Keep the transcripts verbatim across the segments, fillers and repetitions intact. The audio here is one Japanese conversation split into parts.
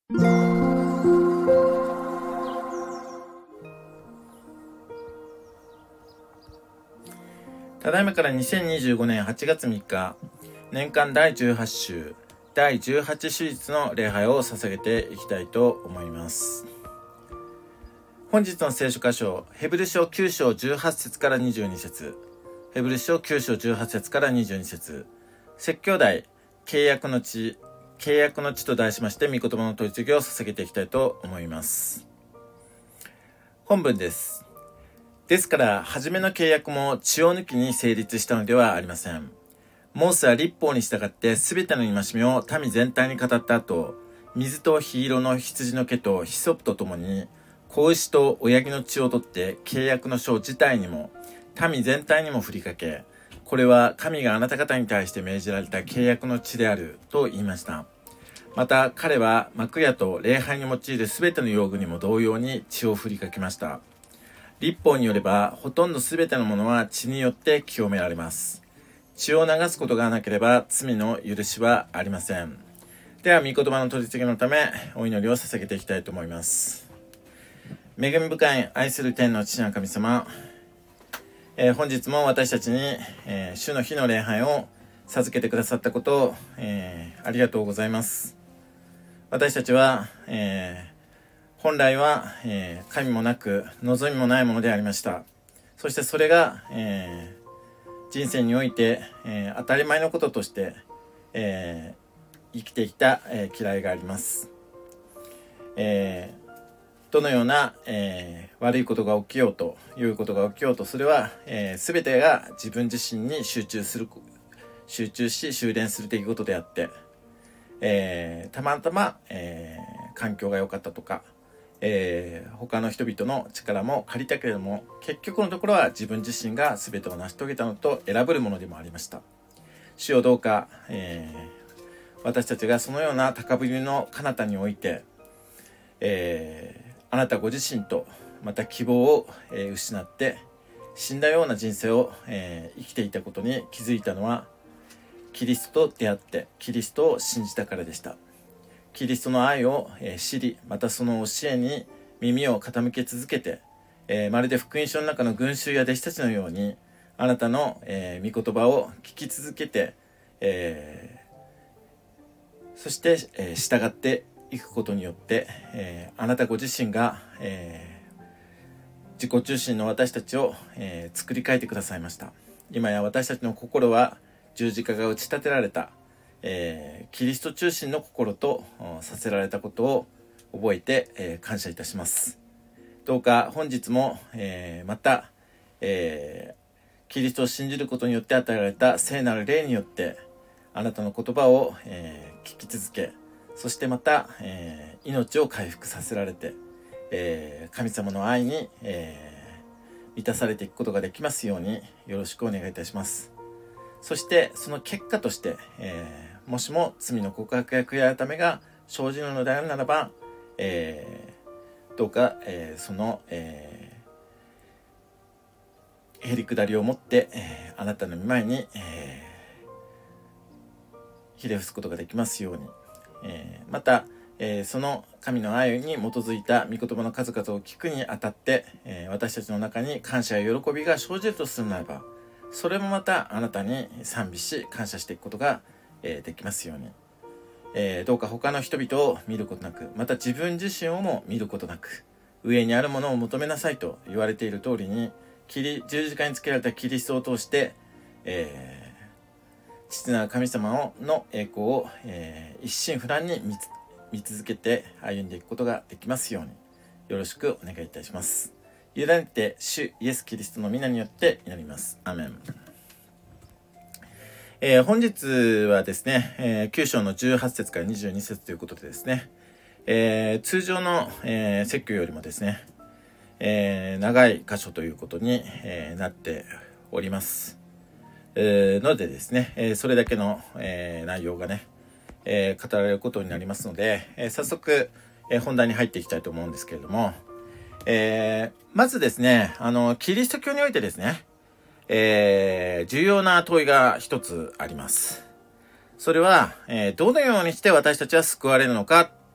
ただいまからにせんにじゅうごねんはちがつみっか、年間だいじゅうはち週、だいじゅうはち手術の礼拝を捧げていきたいと思います。本日の聖書箇所、ヘブル書きゅう章じゅうはち節からにじゅうに節、ヘブル書きゅう章じゅうはち節からにじゅうに節、説教題、契約の地、契約の地と題しまして、御言葉の問い次を捧げていきたいと思います。本文です。ですから、初めの契約も血を抜きに成立したのではありません。モーセは律法に従ってすべての戒めを民全体に語った後、水と火色の羊の毛とヒソプとともに、子牛と親木の血を取って契約の書自体にも、民全体にも振りかけ、これは神があなた方に対して命じられた契約の血であると言いました。また彼は幕屋と礼拝に用いるすべての用具にも同様に血を振りかけました。律法によれば、ほとんどすべてのものは血によって清められます。血を流すことがなければ罪の許しはありません。では、御言葉の取り次ぎのため、お祈りを捧げていきたいと思います。恵み深い愛する天の父なる神様、えー、本日も私たちに、えー、主の日の礼拝を授けてくださったことを、えー、ありがとうございます。私たちは、えー本来は、えー、神もなく望みもないものでありました。そしてそれが、えー、人生において、えー、当たり前のこととして、えー、生きてきた、えー、嫌いがあります。えー、どのような、えー、悪いことが起きようということが起きようと、それは、えー、全てが自分自身に集中する集中し修練する出来事であって、えー、たまたま、えー、環境が良かったとか、えー、他の人々の力も借りたけれども、結局のところは自分自身が全てを成し遂げたのと選ぶるものでもありました。主よどうか、えー、私たちがそのような高ぶりの彼方において、えー、あなたご自身とまた希望を、えー、失って死んだような人生を、えー、生きていたことに気づいたのは、キリストと出会ってキリストを信じたからでした。キリストの愛を知り、またその教えに耳を傾け続けて、えー、まるで福音書の中の群衆や弟子たちのように、あなたの、えー、御言葉を聞き続けて、えー、そして、えー、従っていくことによって、えー、あなたご自身が、えー、自己中心の私たちを、えー、作り変えてくださいました。今や私たちの心は十字架が打ち立てられた、えー、キリスト中心の心とさせられたことを覚えて、えー、感謝いたします。どうか本日も、えー、また、えー、キリストを信じることによって与えられた聖なる霊によってあなたの言葉を、えー、聞き続け、そしてまた、えー、命を回復させられて、えー、神様の愛に、えー、満たされていくことができますようによろしくお願いいたします。そしてその結果として、えーもしも罪の告白や悔い改めが生じるのであるならば、えー、どうか、えー、その、えー、へりくだりを持って、えー、あなたの御前に、えー、ひれ伏すことができますように、えー、また、えー、その神の愛に基づいた御言葉の数々を聞くにあたって、えー、私たちの中に感謝や喜びが生じるとするならば、それもまたあなたに賛美し感謝していくことがえー、できますように、えー、どうか他の人々を見ることなく、また自分自身をも見ることなく、上にあるものを求めなさいと言われている通りに、キリ十字架につけられたキリストを通して、えー、父なる神様の栄光を、えー、一心不乱に 見, 見続けて歩んでいくことができますようによろしくお願いいたします。委ねて主イエスキリストの皆によって祈ります。アーメン。えー、本日はですね、えー、きゅう章のじゅうはち節からにじゅうに節ということでですね、えー、通常の、えー、説教よりもですね、えー、長い箇所ということに、えー、なっております、えー、のでですね、えー、それだけの、えー、内容がね、えー、語られることになりますので、えー、早速、えー、本題に入っていきたいと思うんですけれども、えー、まずですね、あのキリスト教においてですね、えー、重要な問いが一つあります。それは、えー、どのようにして私たちは救われるのか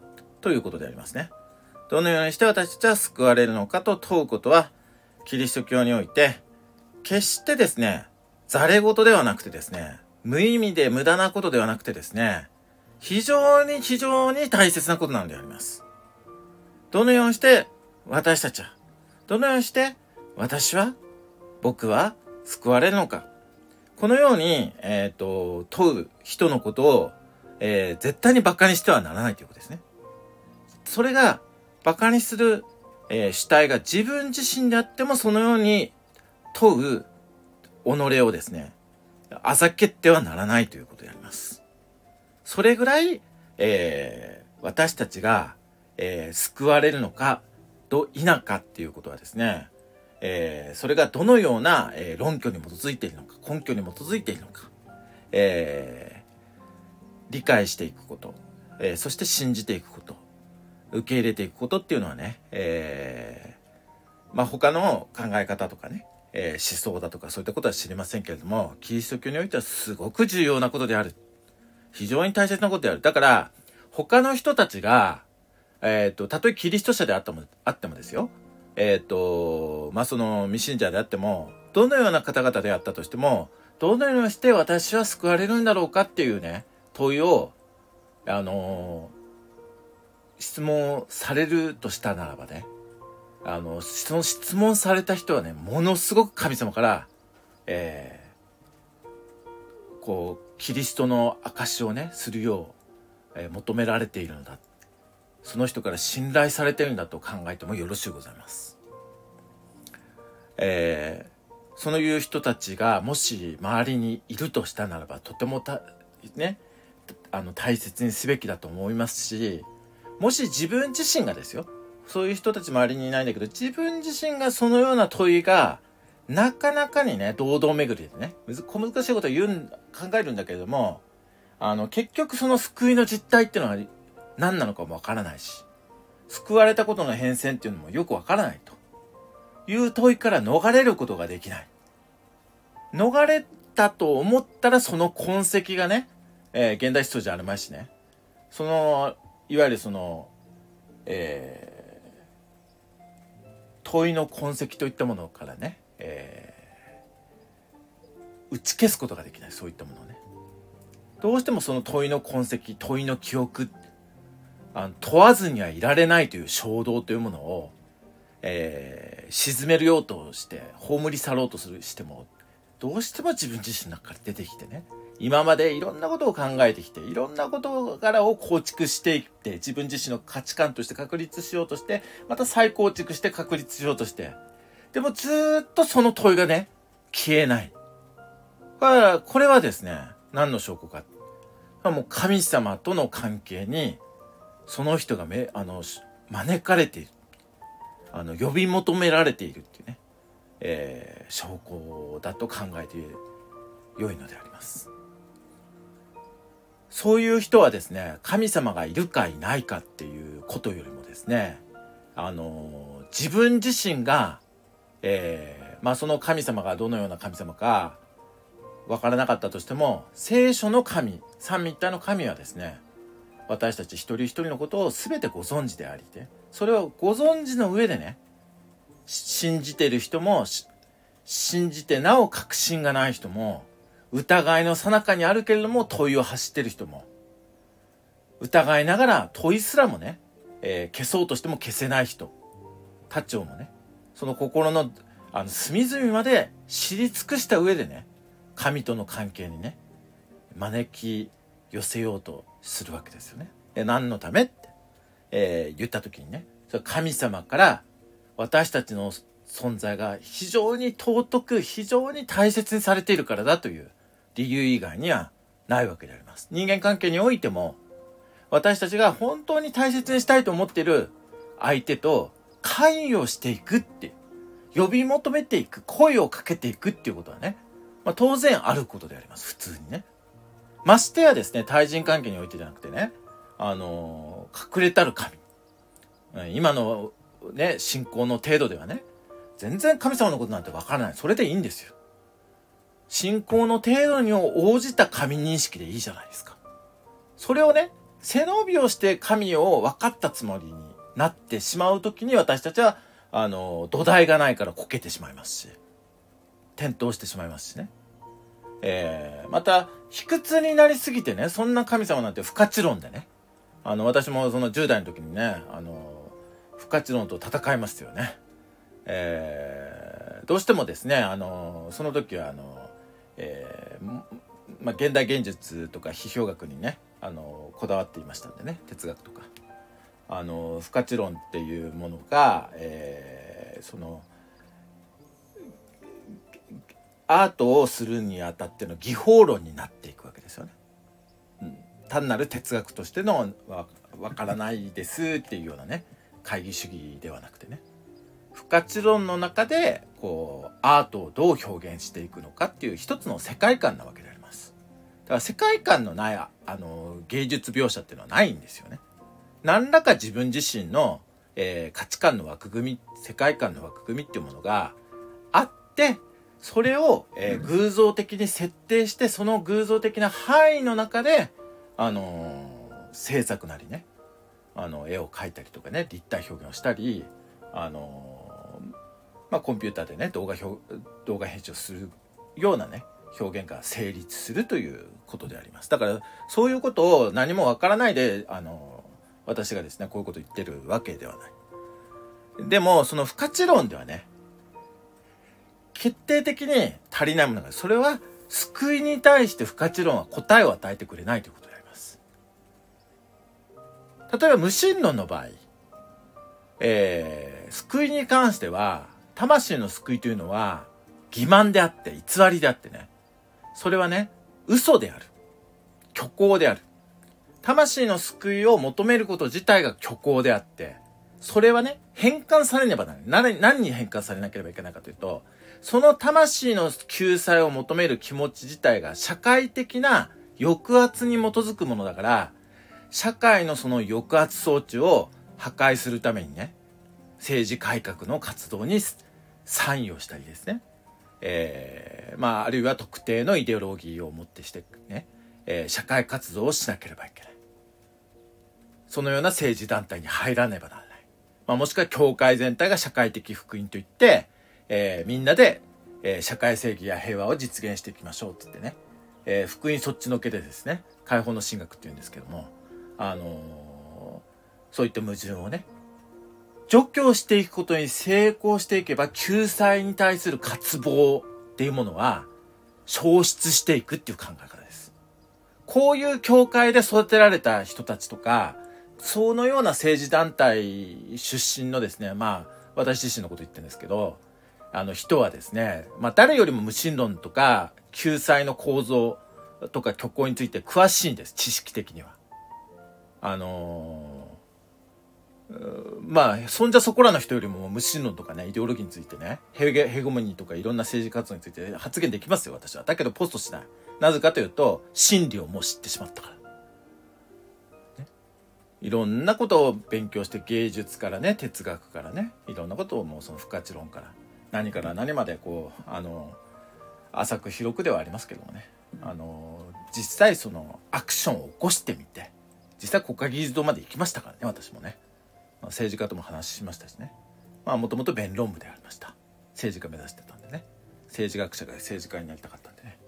ということでありますね。どのようにして私たちは救われるのかと問うことは、キリスト教において、決してですね、ざれ事ではなくてですね、無意味で無駄なことではなくてですね、非常に非常に大切なことなのであります。どのようにして私たちは、どのようにして私は、僕は救われるのか。このように、えっと、問う人のことを、えー、絶対に馬鹿にしてはならないということですね。それが、馬鹿にする、えー、主体が自分自身であっても、そのように問う己をですね、あざけってはならないということであります。それぐらい、えー、私たちが、えー、救われるのか、ど否かっていうことはですね、えー、それがどのような、えー、論拠に基づいているのか、根拠に基づいているのか、えー、理解していくこと、えー、そして信じていくこと、受け入れていくことっていうのはね、えー、まあ他の考え方とかね、えー、思想だとかそういったことは知りませんけれども、キリスト教においてはすごく重要なことである。非常に大切なことである。だから、他の人たちが、えっと、たとえキリスト者であっても、あってもですよ。えっと、まあ、その未信者であっても、どのような方々であったとしても、どのようにして私は救われるんだろうかっていうね、問いを、あのー、質問されるとしたならばね、あの、その質問された人はね、ものすごく神様から、えー、こう、キリストの証をね、するよう、えー、求められているのだ。その人から信頼されているんだと考えてもよろしゅうございます。えー、そういう人たちがもし周りにいるとしたならば、とてもた、ね、あの大切にすべきだと思いますし、もし自分自身がですよ、そういう人たち周りにいないんだけど、自分自身がそのような問いがなかなかにね、堂々巡りでね、小難しいことを言うん考えるんだけれども、あの結局その救いの実態っていうのは何なのかもわからないし、救われたことの変遷っていうのもよくわからないという問いから逃れることができない。逃れたと思ったらその痕跡がね、えー、現代思想じゃあるまいしね、そのいわゆるその、えー、問いの痕跡といったものからね、えー、打ち消すことができない。そういったものをね、どうしてもその問いの痕跡、問いの記憶、あの問わずにはいられないという衝動というものを、えー、沈めるようとして葬り去ろうとするしても、どうしても自分自身の中から出てきてね、今までいろんなことを考えてきて、いろんな事柄を構築していって、自分自身の価値観として確立しようとして、また再構築して確立しようとして、でもずーっとその問いがね、消えない。これは、これはですね、何の証拠か。もう神様との関係にその人がめあの招かれている、あの呼び求められているっていうね、えー、証拠だと考えて良いのであります。そういう人はですね、神様がいるかいないかっていうことよりもですね、あの自分自身が、えー、まあその神様がどのような神様かわからなかったとしても、聖書の神、三位一体の神はですね、私たち一人一人のことを全てご存知でありで、それをご存知の上でね、信じている人も、信じてなお確信がない人も、疑いの最中にあるけれども問いを発している人も、疑いながら問いすらもね、えー、消そうとしても消せない人たちをもね、その心のあの隅々まで知り尽くした上でね、神との関係にね、招き寄せようとするわけですよね。で、何のためって、えー、言った時にね、それ神様から私たちの存在が非常に尊く、非常に大切にされているからだという理由以外にはないわけであります。人間関係においても、私たちが本当に大切にしたいと思っている相手と関与していくっていう、呼び求めていく、声をかけていくっていうことはね、まあ、当然あることであります。普通にね。ましてやですね、対人関係においてじゃなくてね、あのー、隠れたる神。今のね、信仰の程度ではね、全然神様のことなんてわからない。それでいいんですよ。信仰の程度に応じた神認識でいいじゃないですか。それをね、 背伸びをして神を分かったつもりになってしまうときに、私たちはあの土台がないからこけてしまいますし、転倒してしまいますしね。えー、また卑屈になりすぎてね、そんな神様なんて不可知論でね、あの私もそのじゅう代の時にね、あの不可知論と戦いますよね。えー、どうしてもですね、あのその時はあの、えーまあ、現代現実とか批評学にね、あのこだわっていましたんでね、哲学とかあの不可知論っていうものが、えー、そのアートをするにあたっての技法論になっていくわけですよね。うん、単なる哲学としてのわわからないですっていうようなね、懐疑主義ではなくてね、不可知論の中でこうアートをどう表現していくのかっていう一つの世界観なわけであります。だから世界観のないあの芸術描写っていうのはないんですよね。何らか自分自身の、えー、価値観の枠組み、世界観の枠組みっていうものがあって、それを、えー、偶像的に設定して、その偶像的な範囲の中で、あのー、制作なりね、あの絵を描いたりとかね、立体表現をしたり、あのー、まあコンピューターでね、動画表動画編集をするようなね、表現が成立するということであります。だからそういうことを何もわからないで、あのー、私がですねこういうことを言ってるわけではない。でもその不可知論ではね、決定的に足りないものが、それは救いに対して不可知論は答えを与えてくれないということであります。例えば無神論の場合、えー、救いに関しては魂の救いというのは欺瞞であって偽りであってね、それはね嘘である、虚構である。魂の救いを求めること自体が虚構であって、それはね変換されねばならない。何に変換されなければいけないかというと、その魂の救済を求める気持ち自体が社会的な抑圧に基づくものだから、社会のその抑圧装置を破壊するためにね、政治改革の活動に参与したりですね、えー、まああるいは特定のイデオロギーをもってしてね、えー、社会活動をしなければいけない。そのような政治団体に入らねばならない。まあ、もしくは教会全体が社会的福音といって、えー、みんなで、えー、社会正義や平和を実現していきましょうって言ってね、えー、福音そっちのけでですね、解放の神学っていうんですけども、あのー、そういった矛盾をね除去していくことに成功していけば、救済に対する渇望っていうものは消失していくっていう考え方です。こういう教会で育てられた人たちとか、そのような政治団体出身のですね、まあ私自身のこと言ってるんですけど、あの人はですね、まあ誰よりも無神論とか救済の構造とか虚構について詳しいんです、知識的には。あのー、まあそんじゃそこらの人よりも無神論とかね、イデオロギーについてね、ヘゲヘゴモニーとかいろんな政治活動について発言できますよ、私は。だけどポストしない。なぜかというと、真理をもう知ってしまったから。いろんなことを勉強して、芸術からね、哲学からね、いろんなことをもうその不可知論から何から何までこうあの浅く広くではありますけどもね、あの実際そのアクションを起こしてみて、実際国会議事堂まで行きましたからね、私もね、政治家とも話しましたしね、まあもともと弁論部でありました。政治家目指してたんでね、政治学者が政治家になりたかったんでね、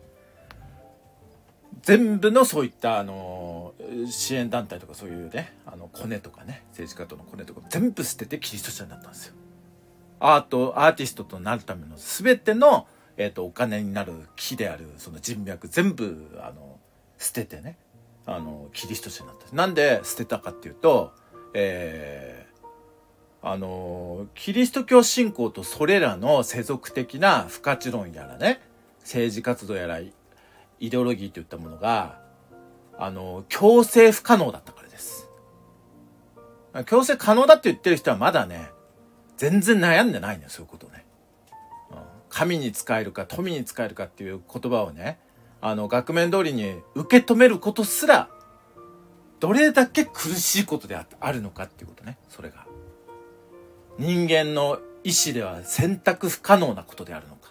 全部のそういったあの支援団体とかそういうね、あのコネとかね、政治家とのコネとか全部捨ててキリスト者になったんですよ。アートアーティストとなるための全ての、えーと、お金になる木であるその人脈全部あの捨ててね、あのキリスト者になった。なんで捨てたかっていうと、えー、あのキリスト教信仰とそれらの世俗的な不可知論やらね、政治活動やらイデオロギーといったものがあの強制不可能だったからです。強制可能だって言ってる人はまだね全然悩んでないね、そういうことね、うん、神に仕えるか富に仕えるかっていう言葉をね、あの額面通りに受け止めることすらどれだけ苦しいことであるのかっていうことね。それが人間の意志では選択不可能なことであるのか、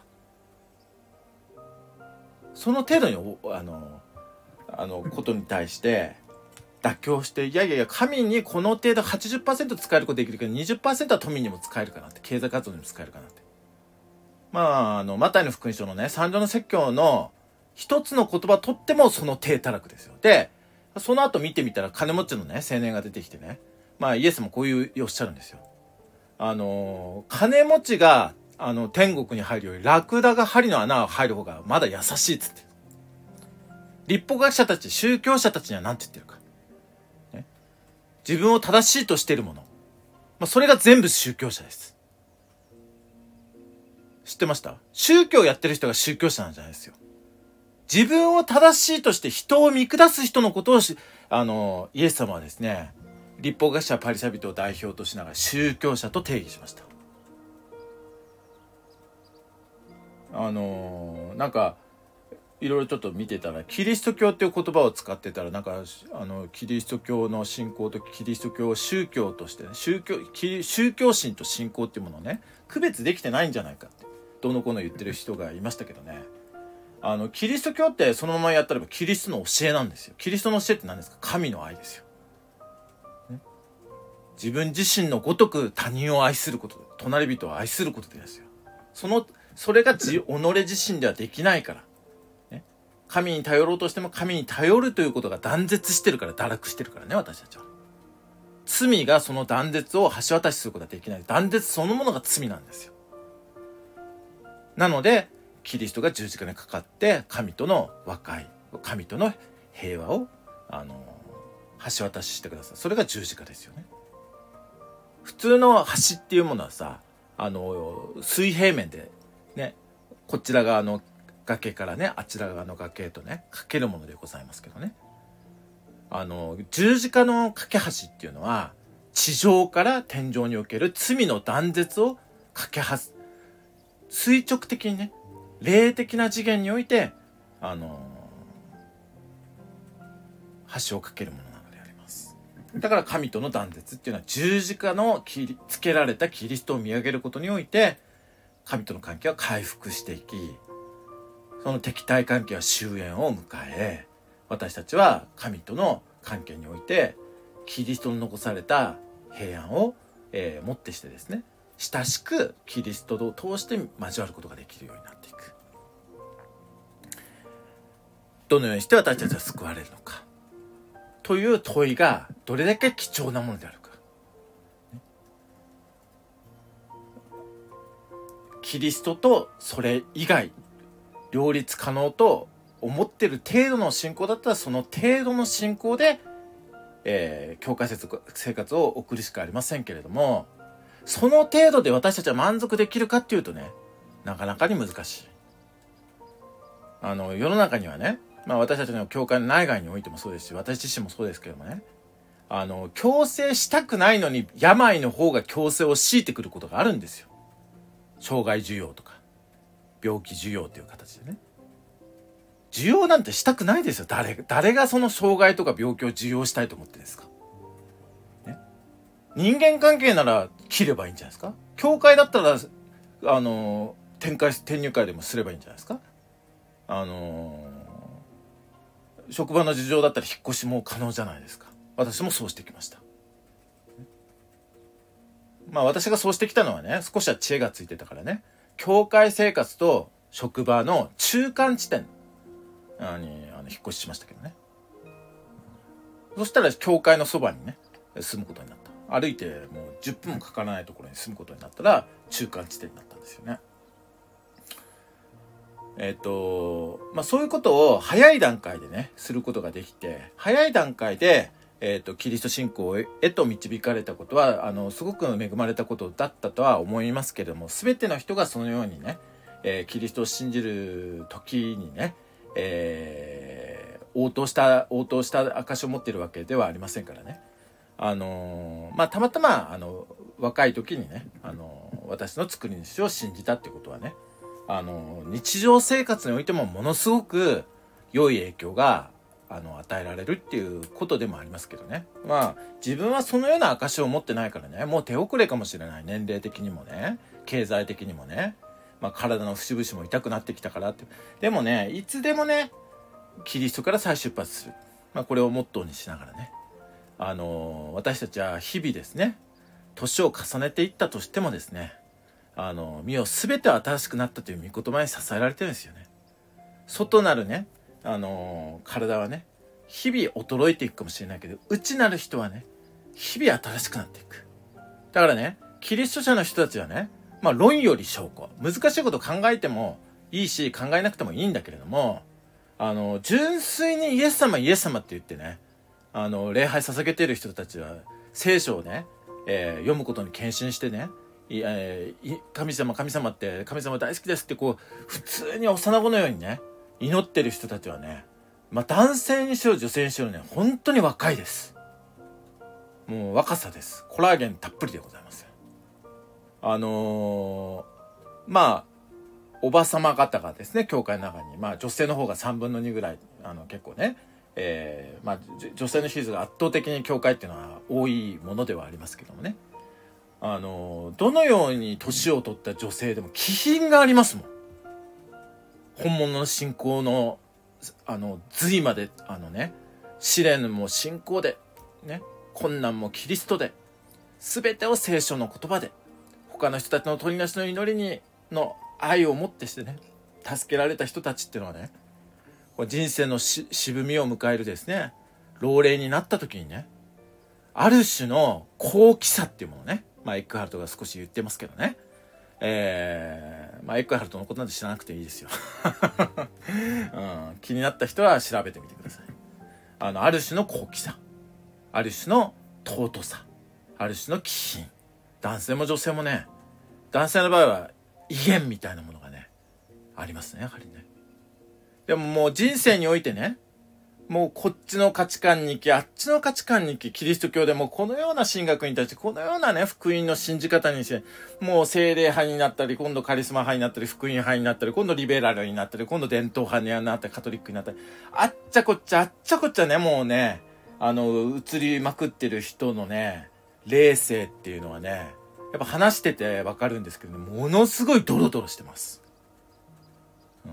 その程度にあのあのことに対して妥協して、いやいやいや、神にこの程度 はちじゅっパーセント 使えることできるけど にじゅっパーセント は富にも使えるかなって、経済活動にも使えるかなって。まあ、あの、マタイの福音書のね、三条の説教の一つの言葉とってもその低たらくですよ。で、その後見てみたら金持ちのね、青年が出てきてね、まあイエスもこういうおっしゃるんですよ。あの、金持ちが、あの、天国に入るよりラクダが針の穴が入る方がまだ優しいっつって。立法学者たち、宗教者たちには何て言ってるか。ね、自分を正しいとしているもの。まあ、それが全部宗教者です。知ってました？宗教やってる人が宗教者なんじゃないですよ。自分を正しいとして人を見下す人のことをし、あの、イエス様はですね、立法学者パリサイ人を代表としながら宗教者と定義しました。あのー、なんかいろいろちょっと見てたらキリスト教っていう言葉を使ってたらなんかあのキリスト教の信仰とキリスト教を宗教として、ね、宗教宗教心と信仰っていうものをね区別できてないんじゃないかってどうのこうの言ってる人がいましたけどね、あのキリスト教ってそのままやったらキリストの教えなんですよ。キリストの教えって何ですか？神の愛ですよ、ね、自分自身のごとく他人を愛すること、隣人を愛することですよ。そのそれが己自身ではできないから、ね、神に頼ろうとしても神に頼るということが断絶してるから、堕落してるからね、私たちは。罪がその断絶を橋渡しすることができない。断絶そのものが罪なんですよ。なのでキリストが十字架にかかって神との和解、神との平和をあの橋渡ししてください。それが十字架ですよね。普通の橋っていうものはさ、あの水平面でね、こちら側の崖からね、あちら側の崖へとね、かけるものでございますけどね。あの、十字架の架け橋っていうのは、地上から天井における罪の断絶を架け橋、垂直的にね、霊的な次元において、あの、橋を架けるものなのであります。だから神との断絶っていうのは十字架の切りつけられたキリストを見上げることにおいて、神との関係は回復していき、その敵対関係は終焉を迎え、私たちは神との関係においてキリストの残された平安を、えー、もってしてですね、親しくキリストを通して交わることができるようになっていく。どのようにして私たちは救われるのかという問いがどれだけ貴重なものであるか。キリストとそれ以外両立可能と思ってる程度の信仰だったら、その程度の信仰で、えー、教会生活を送るしかありませんけれども、その程度で私たちは満足できるかっていうとね、なかなかに難しい。あの世の中にはね、まあ私たちの教会の内外においてもそうですし、私自身もそうですけどもね、あの強制したくないのに病の方が強制を強いてくることがあるんですよ。障害需要とか病気需要という形でね、需要なんてしたくないですよ。誰誰がその障害とか病気を需要したいと思ってるんですか、ね、人間関係なら切ればいいんじゃないですか。教会だったらあの転会転入会でもすればいいんじゃないですか。あの職場の事情だったら引っ越しも可能じゃないですか。私もそうしてきました。まあ私がそうしてきたのはね、少しは知恵がついてたからね、教会生活と職場の中間地点にあの引っ越ししましたけどね。そしたら教会のそばにね住むことになった。歩いてもうじゅっぷんもかからないところに住むことになったら中間地点になったんですよね。えっとまあそういうことを早い段階でねすることができて、早い段階でえー、とキリスト信仰へと導かれたことはあのすごく恵まれたことだったとは思いますけれども、全ての人がそのようにね、えー、キリストを信じる時にね、えー、応答した応答した証を持っているわけではありませんからね。あのー、まあたまたまあの若い時にね、あのー、私の作り主を信じたってことはね、あのー、日常生活においてもものすごく良い影響があの与えられるっていうことでもありますけどね。まあ自分はそのような証を持ってないからね、もう手遅れかもしれない。年齢的にもね、経済的にもね、まあ、体の節々も痛くなってきたからって。でもね、いつでもねキリストから再出発する、まあ、これをモットーにしながらね、 あの私たちは日々ですね、年を重ねていったとしてもですね、あの身を全て新しくなったという御言葉に支えられてるんですよね。外なるね、あの体はね、日々衰えていくかもしれないけど、内なる人はね、日々新しくなっていく。だからね、キリスト者の人たちはね、まあ論より証拠、難しいことを考えてもいいし、考えなくてもいいんだけれども、あの純粋にイエス様イエス様って言ってね、あの礼拝捧げている人たちは聖書をね、えー、読むことに献身してね、いえー、神様神様って神様大好きですってこう普通に幼子のようにね祈ってる人たちはね、まあ男性にしろ女性にしろね、本当に若いです。もう若さです。コラーゲンたっぷりでございます。あのー、まあおばさま方がですね、教会の中に、まあ女性の方がさんぶんのにぐらい、あの結構ね、えー、まあ女性の比率が圧倒的に教会っていうのは多いものではありますけどもね、あのどのように年を取った女性でも気品がありますもん。本物の信仰のあの髄まで、あのね、試練も信仰でね、困難もキリストで、全てを聖書の言葉で、他の人たちの取りなしの祈りにの愛をもってしてね、助けられた人たちっていうのはね、人生のし渋みを迎えるですね、老齢になった時にね、ある種の高貴さっていうものね、まあエックハルトが少し言ってますけどね、えー、まあエックハルトのことなんて知らなくていいですよ、うん、気になった人は調べてみてください。あのある種の高貴さ、ある種の尊さ、ある種の気品、男性も女性もね、男性の場合は威厳みたいなものがねありますね、やはりね。でももう人生においてね、もうこっちの価値観に行き、あっちの価値観に行き、キリスト教でもこのような神学に対して、このようなね、福音の信じ方にして、もう聖霊派になったり、今度カリスマ派になったり、福音派になったり、今度リベラルになったり、今度伝統派になったり、カトリックになったり、あっちゃこっちゃ、あっちゃこっちゃね、もうね、あの、移りまくってる人のね、霊性っていうのはね、やっぱ話しててわかるんですけどね、ものすごいドロドロしてます。うん、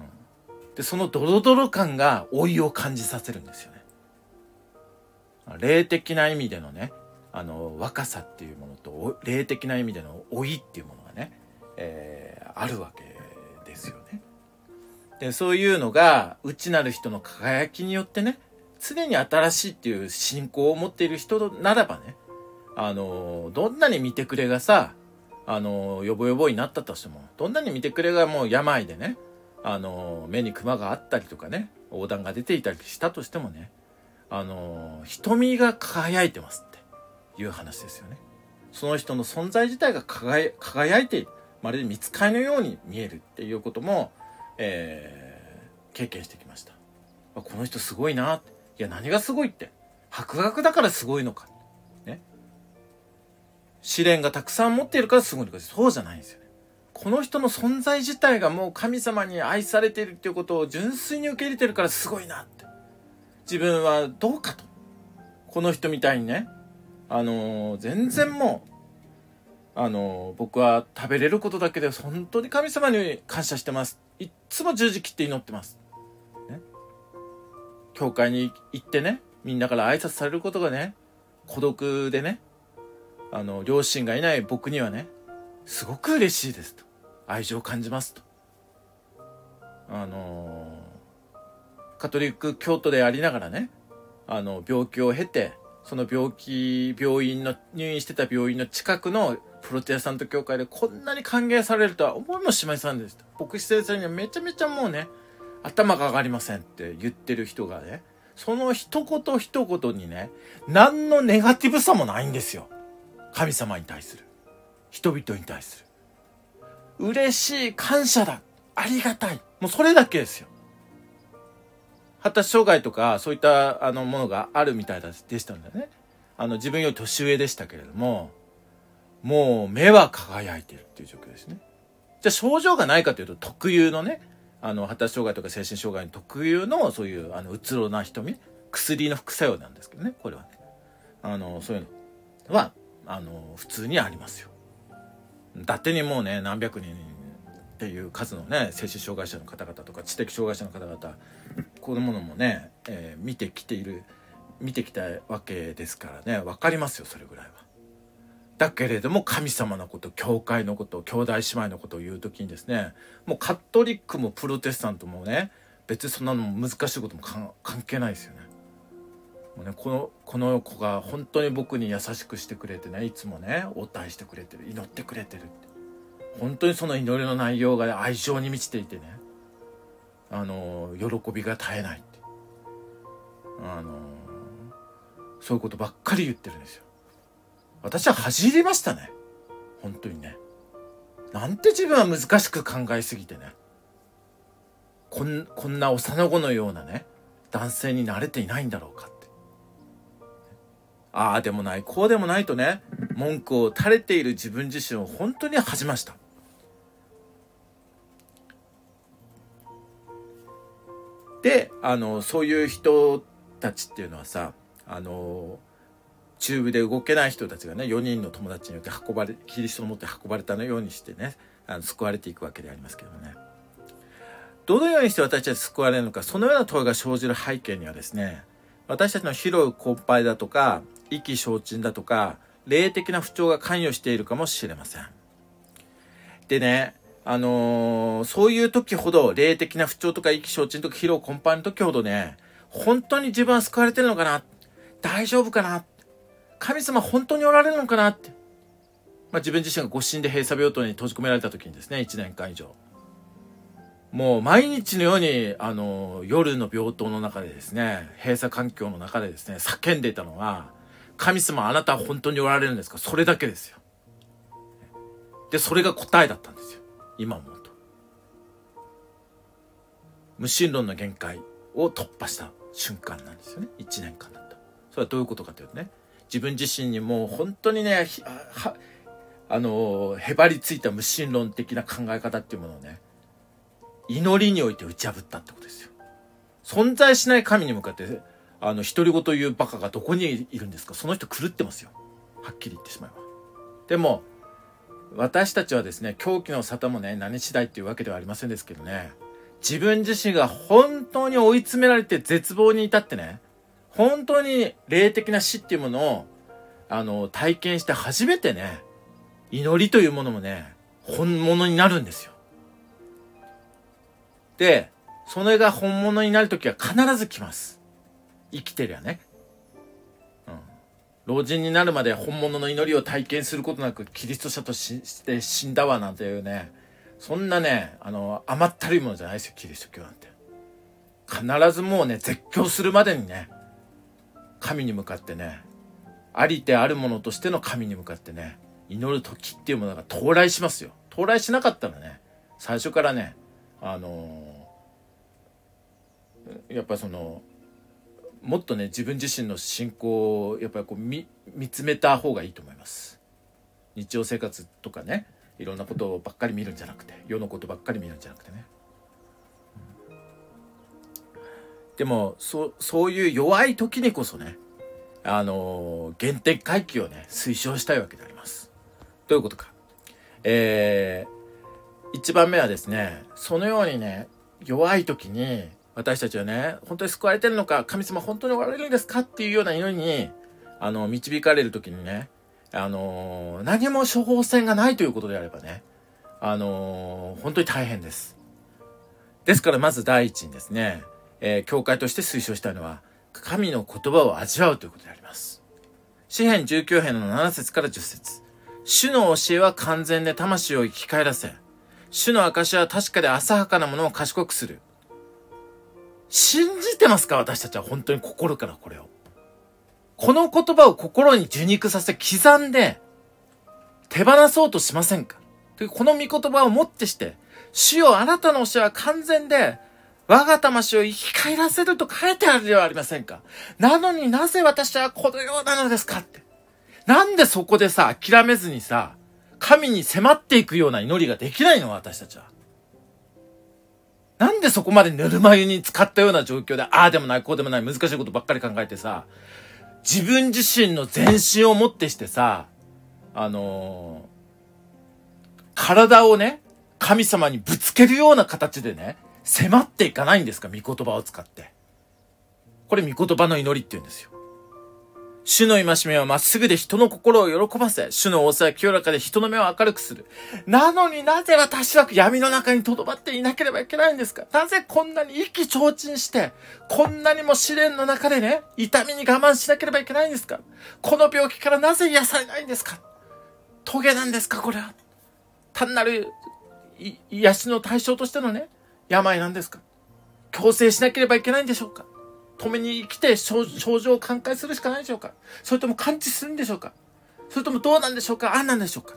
で、そのドロドロ感が老いを感じさせるんですよね。霊的な意味でのね、あの若さっていうものと、霊的な意味での老いっていうものがね、えー、あるわけですよね。で、そういうのが内なる人の輝きによってね、常に新しいっていう信仰を持っている人ならばね、あのどんなに見てくれがさ、あのヨボヨボになったとしても、どんなに見てくれがもう病でね、あの目にクマがあったりとかね、横断が出ていたりしたとしてもね、あの瞳が輝いてますっていう話ですよね。その人の存在自体が輝、輝いている、まるで御使いのように見えるっていうことも、えー、経験してきました。この人すごいなって。いや、何がすごいって、博学だからすごいのかね、試練がたくさん持っているからすごいのか、そうじゃないんですよね。この人の存在自体がもう神様に愛されているっていうことを純粋に受け入れてるからすごいなって。自分はどうかと、この人みたいにね、あのー、全然もう、あのー、僕は食べれることだけで本当に神様に感謝してます。いっつも十字切って祈ってます、ね、教会に行ってね、みんなから挨拶されることがね、孤独でね、あの両親がいない僕にはね、すごく嬉しいですと、愛情を感じますと。あのーカトリック教徒でありながらね、あの病気を経て、その病気病院の入院してた病院の近くのプロテスタント教会でこんなに歓迎されるとは思いもしませんでした。牧師先生にはめちゃめちゃもうね、頭が上がりませんって言ってる人がね、その一言一言にね、何のネガティブさもないんですよ。神様に対する、人々に対する嬉しい、感謝だ、ありがたい、もうそれだけですよ。発達障害とかそういったあのものがあるみたいでしたんだよね。あの自分より年上でしたけれども、もう目は輝いているっていう状況ですね。じゃあ症状がないかというと、特有のね、あの発達障害とか精神障害の特有のそういうあのうつろな瞳、薬の副作用なんですけどね、これはね、あのそういうのはあの普通にありますよ。だってにもうね、何百人っていう数のね、精神障害者の方々とか知的障害者の方々、こういうものもね、えー、見てきている見てきたわけですからね、わかりますよ、それぐらいは。だけれども神様のこと、教会のこと、兄弟姉妹のことを言うときにですね、もうカトリックもプロテスタントもね、別にそんなの難しいことも関係ないですよね。もうね、このこの子が本当に僕に優しくしてくれてね、いつもね応対してくれてる、祈ってくれてるって、本当にその祈りの内容が愛情に満ちていてね、あの喜びが絶えないって、あのそういうことばっかり言ってるんですよ。私は恥じりましたね、本当にね。なんて自分は難しく考えすぎてね、こん、こんな幼子のようなね男性になれていないんだろうかって。ああでもないこうでもないとね、文句を垂れている自分自身を本当に恥じました。で、あのそういう人たちっていうのはさ、あのチューブで動けない人たちがね、よにんの友達によって運ばれ、キリストを持って運ばれたのようにしてね、あの救われていくわけでありますけどもね。どのようにして私たち救われるのか、そのような問いが生じる背景にはですね、私たちの疲労困憊だとか意気消沈だとか霊的な不調が関与しているかもしれません。でね、あのー、そういう時ほど、霊的な不調とか意気消沈とか疲労困憊の時ほどね、本当に自分は救われてるのかな、大丈夫かな、神様本当におられるのかなって、まあ、自分自身が誤診で閉鎖病棟に閉じ込められた時にですね、いちねんかん以上もう毎日のようにあの夜の病棟の中でですね、閉鎖環境の中でですね叫んでいたのは、神様あなたは本当におられるんですか、それだけですよ。でそれが答えだったんですよ、今思うと。無神論の限界を突破した瞬間なんですよね、いちねんかんだった。それはどういうことかというとね、自分自身にもう本当にね、はあのへばりついた無神論的な考え方っていうものをね、祈りにおいて打ち破ったってことですよ。存在しない神に向かってあの独り言言うバカがどこにいるんですか、その人狂ってますよ、はっきり言ってしまえば。でも私たちはですね、狂気の沙汰もね何次第っていうわけではありませんですけどね、自分自身が本当に追い詰められて絶望に至ってね、本当に霊的な死っていうものをあの体験して初めてね、祈りというものもね本物になるんですよ。でそれが本物になるときは必ず来ます、生きてりゃね、うん、老人になるまで本物の祈りを体験することなくキリスト者として死んだわなんていうね、そんなねあの甘ったるいものじゃないですよ、キリスト教なんて。必ずもうね絶叫するまでにね、神に向かってね、ありてあるものとしての神に向かってね祈る時っていうものが到来しますよ。到来しなかったらね、最初からねあのー、やっぱりそのもっとね自分自身の信仰をやっぱりこう 見, 見つめた方がいいと思います。日常生活とかね、いろんなことばっかり見るんじゃなくて、世のことばっかり見るんじゃなくてね、うん、でも そ, そういう弱い時にこそね、あのー、原点回帰をね推奨したいわけであります。どういうことか、えー、いちばんめはですね、そのようにね弱い時に私たちはね、本当に救われてるのか、神様本当におられるんですかっていうような祈りにあの導かれる時にね、あのー、何も処方箋がないということであればね、あのー、本当に大変です。ですからまず第一にですね、えー、教会として推奨したいのは神の言葉を味わうということであります。詩編じゅうきゅう編のなな節からじゅっ節、主の教えは完全で魂を生き返らせ、主の証は確かで浅はかなものを賢くする。信じてますか、私たちは本当に心からこれを。この言葉を心に受肉させ刻んで手放そうとしませんか。この御言葉をもってして、主よあなたの教えは完全で我が魂を生き返らせると書いてあるではありませんか。なのになぜ私はこのようなのですかって。なんでそこでさ諦めずにさ神に迫っていくような祈りができないの、私たちは。なんでそこまでぬるま湯に浸ったような状況で、ああでもないこうでもない難しいことばっかり考えてさ、自分自身の全身をもってしてさ、あのー、体をね神様にぶつけるような形でね迫っていかないんですか、御言葉を使って。これ御言葉の祈りって言うんですよ。 主の戒めはまっすぐで人の心を喜ばせ、主の仰せは清らかで人の目を明るくする。なのになぜ私は闇の中に留まっていなければいけないんですか？なぜこんなに意気消沈して、こんなにも試練の中でね、痛みに我慢しなければいけないんですか？この病気からなぜ癒されないんですか？トゲなんですかこれは？単なる癒しの対象としてのね、病なんですか？強制しなければいけないんでしょうか？止めに来て症状を寛解するしかないでしょうか？それとも完治するんでしょうか？それともどうなんでしょうか？あんなんでしょうか？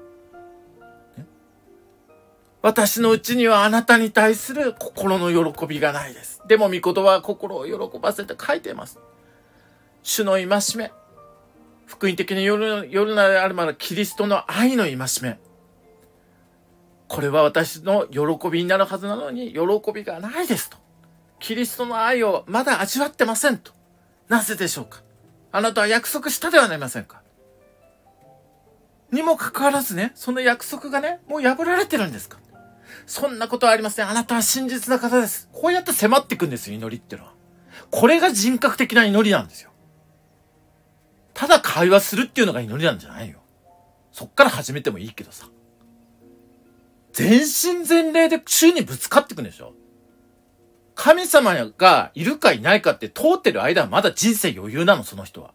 私のうちにはあなたに対する心の喜びがないです。でも御言葉は心を喜ばせて書いています。主の戒め、福音的に夜夜ならあるまでキリストの愛の戒め、これは私の喜びになるはずなのに喜びがないですと。キリストの愛をまだ味わってませんと。なぜでしょうか？あなたは約束したではありませんか？にもかかわらずね、その約束がね、もう破られてるんですか？そんなことはありません。あなたは真実な方です。こうやって迫っていくんですよ、祈りっていうのは。これが人格的な祈りなんですよ。ただ会話するっていうのが祈りなんじゃないよ。そっから始めてもいいけどさ。全身全霊で主にぶつかっていくんでしょ。神様がいるかいないかって通ってる間はまだ人生余裕なの、その人は。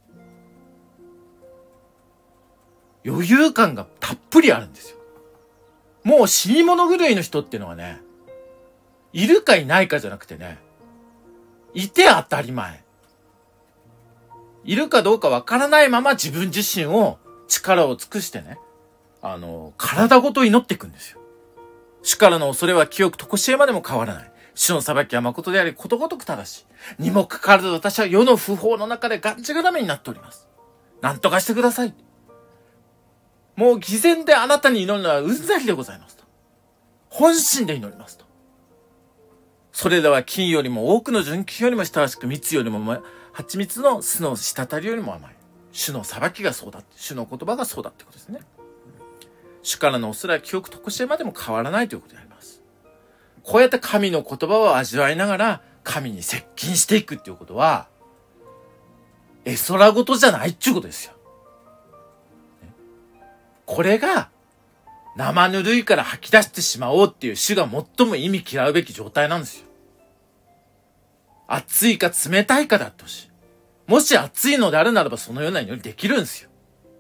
余裕感がたっぷりあるんですよ。もう死に物狂いの人っていうのはね、いるかいないかじゃなくてね、いて当たり前。いるかどうかわからないまま自分自身を力を尽くしてね、あの、体ごと祈っていくんですよ。主からの恐れは清く常しえまでも変わらない。主の裁きは誠であり、ことごとく正しい。にもかかわらず私は世の不法の中でがんじがらめになっております。なんとかしてください。もう偽善であなたに祈るのはうんざりでございますと。本心で祈りますと。それらは金よりも多くの純金よりも親しく、蜜よりも蜂蜜の巣の滴りよりも甘い。主の裁きがそうだ。主の言葉がそうだってことですね。主からの恐れは記憶とこしえまでも変わらないということであります。こうやって神の言葉を味わいながら神に接近していくっていうことは、絵空事じゃないっていうことですよ。これが生ぬるいから吐き出してしまおうっていう主が最も意味嫌うべき状態なんですよ。熱いか冷たいかだってほしい。もし熱いのであるならばそのような祈りできるんですよ。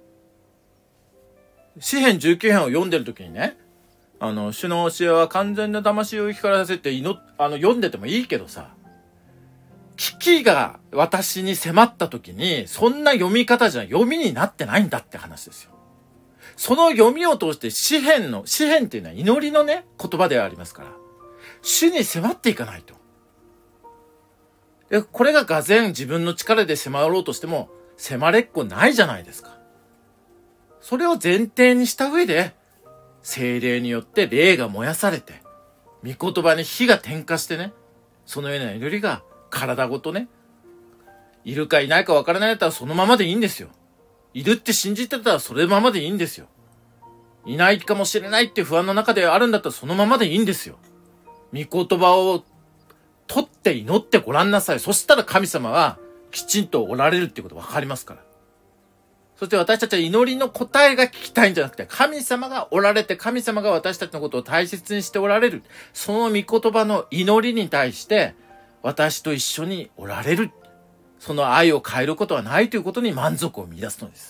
詩編じゅうきゅう編を読んでる時にね、あの、主の教えは完全な魂を光らせて祈っ、あの、読んでてもいいけどさ、危機が私に迫った時に、そんな読み方じゃ読みになってないんだって話ですよ。その読みを通して詩編の、詩編っていうのは祈りのね、言葉ではありますから、主に迫っていかないと。で、これががぜん自分の力で迫ろうとしても、迫れっこないじゃないですか。それを前提にした上で、聖霊によって霊が燃やされて、御言葉に火が点火してね、そのような祈りが体ごとね、いるかいないかわからないんだったらそのままでいいんですよ。いるって信じてたらそれままでいいんですよ。いないかもしれないって不安の中であるんだったらそのままでいいんですよ。御言葉を取って祈ってごらんなさい。そしたら神様はきちんとおられるってことわかりますから。そして私たちは祈りの答えが聞きたいんじゃなくて、神様がおられて、神様が私たちのことを大切にしておられる。その御言葉の祈りに対して、私と一緒におられる。その愛を変えることはないということに満足を見出すのです。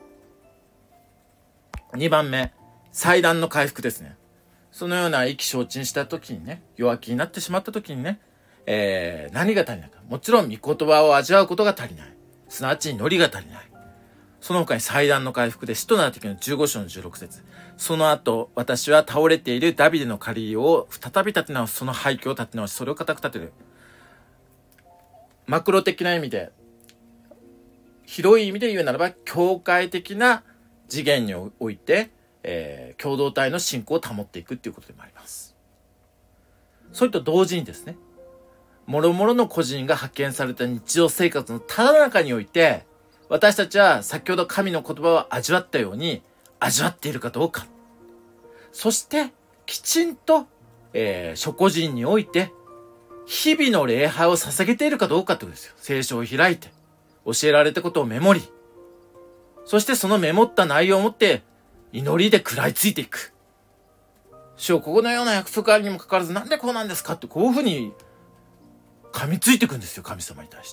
にばんめ、祭壇の回復ですね。そのような意気消沈した時にね、弱気になってしまった時にね、えー、何が足りないか。もちろん御言葉を味わうことが足りない。すなわち祈りが足りない。その他に祭壇の回復で使徒なる時のじゅうご章のじゅうろく節。その後、私は倒れているダビデの狩りを再び立て直し、その廃墟を立て直し、それを固く立てる。マクロ的な意味で、広い意味で言うならば、教会的な次元において、えー、共同体の信仰を保っていくっていうことでもあります。それと同時にですね、諸々の個人が派遣された日常生活のただ中において、私たちは先ほど神の言葉を味わったように味わっているかどうか。そしてきちんと、えー、諸個人において日々の礼拝を捧げているかどうかってことですよ。聖書を開いて、 教えられたことをメモり、そしてそのメモった内容をもって祈りで食らいついていく。主よ、ここのような約束あるにもかかわらず、なんでこうなんですかって、こういうふうに噛みついていくんですよ、神様に対して。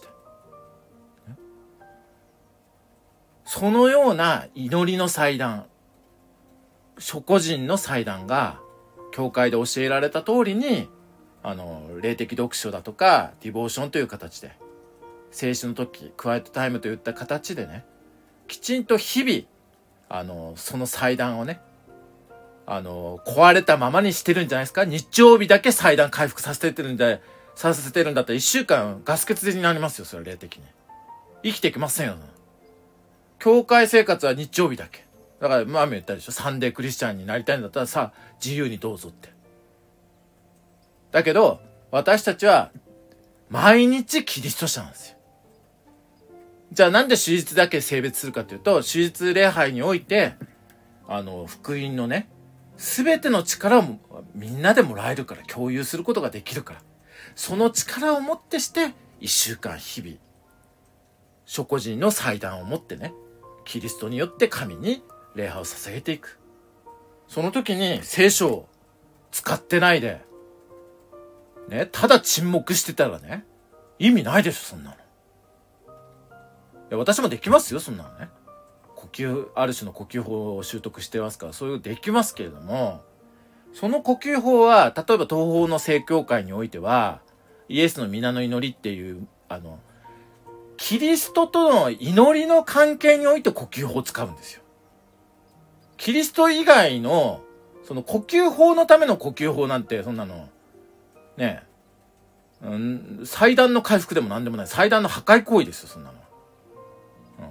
そのような祈りの祭壇、諸個人の祭壇が教会で教えられた通りに、あの霊的読書だとかディボーションという形で、聖書の時クワイエットタイムといった形でね、きちんと日々あのその祭壇をね、あの壊れたままにしてるんじゃないですか。日曜日だけ祭壇回復させてるんでさせてるんだったらいっしゅうかんガス欠になりますよ。それは霊的に生きていけませんよ。教会生活は日曜日だけだから、前も言ったでしょ、サンデークリスチャンになりたいんだったらさ、自由にどうぞって。だけど私たちは毎日キリスト者なんですよ。じゃあなんで手術だけ性別するかというと、手術礼拝においてあの福音のね、全ての力をみんなでもらえるから、共有することができるから、その力をもってしていっしゅうかん日々諸個人の祭壇を持ってね、キリストによって神に礼拝を捧げていく。その時に聖書を使ってないでね、ただ沈黙してたらね、意味ないでしょ、そんなの。いや、私もできますよ、そんなのね。呼吸、ある種の呼吸法を習得してますから、そういうできますけれども、その呼吸法は、例えば東方の正教会においては、イエスの皆の祈りっていう、あの、キリストとの祈りの関係において呼吸法を使うんですよ。キリスト以外の、その呼吸法のための呼吸法なんて、そんなの、ねえ、うん、祭壇の回復でも何でもない。祭壇の破壊行為ですよ、そんなの。うん、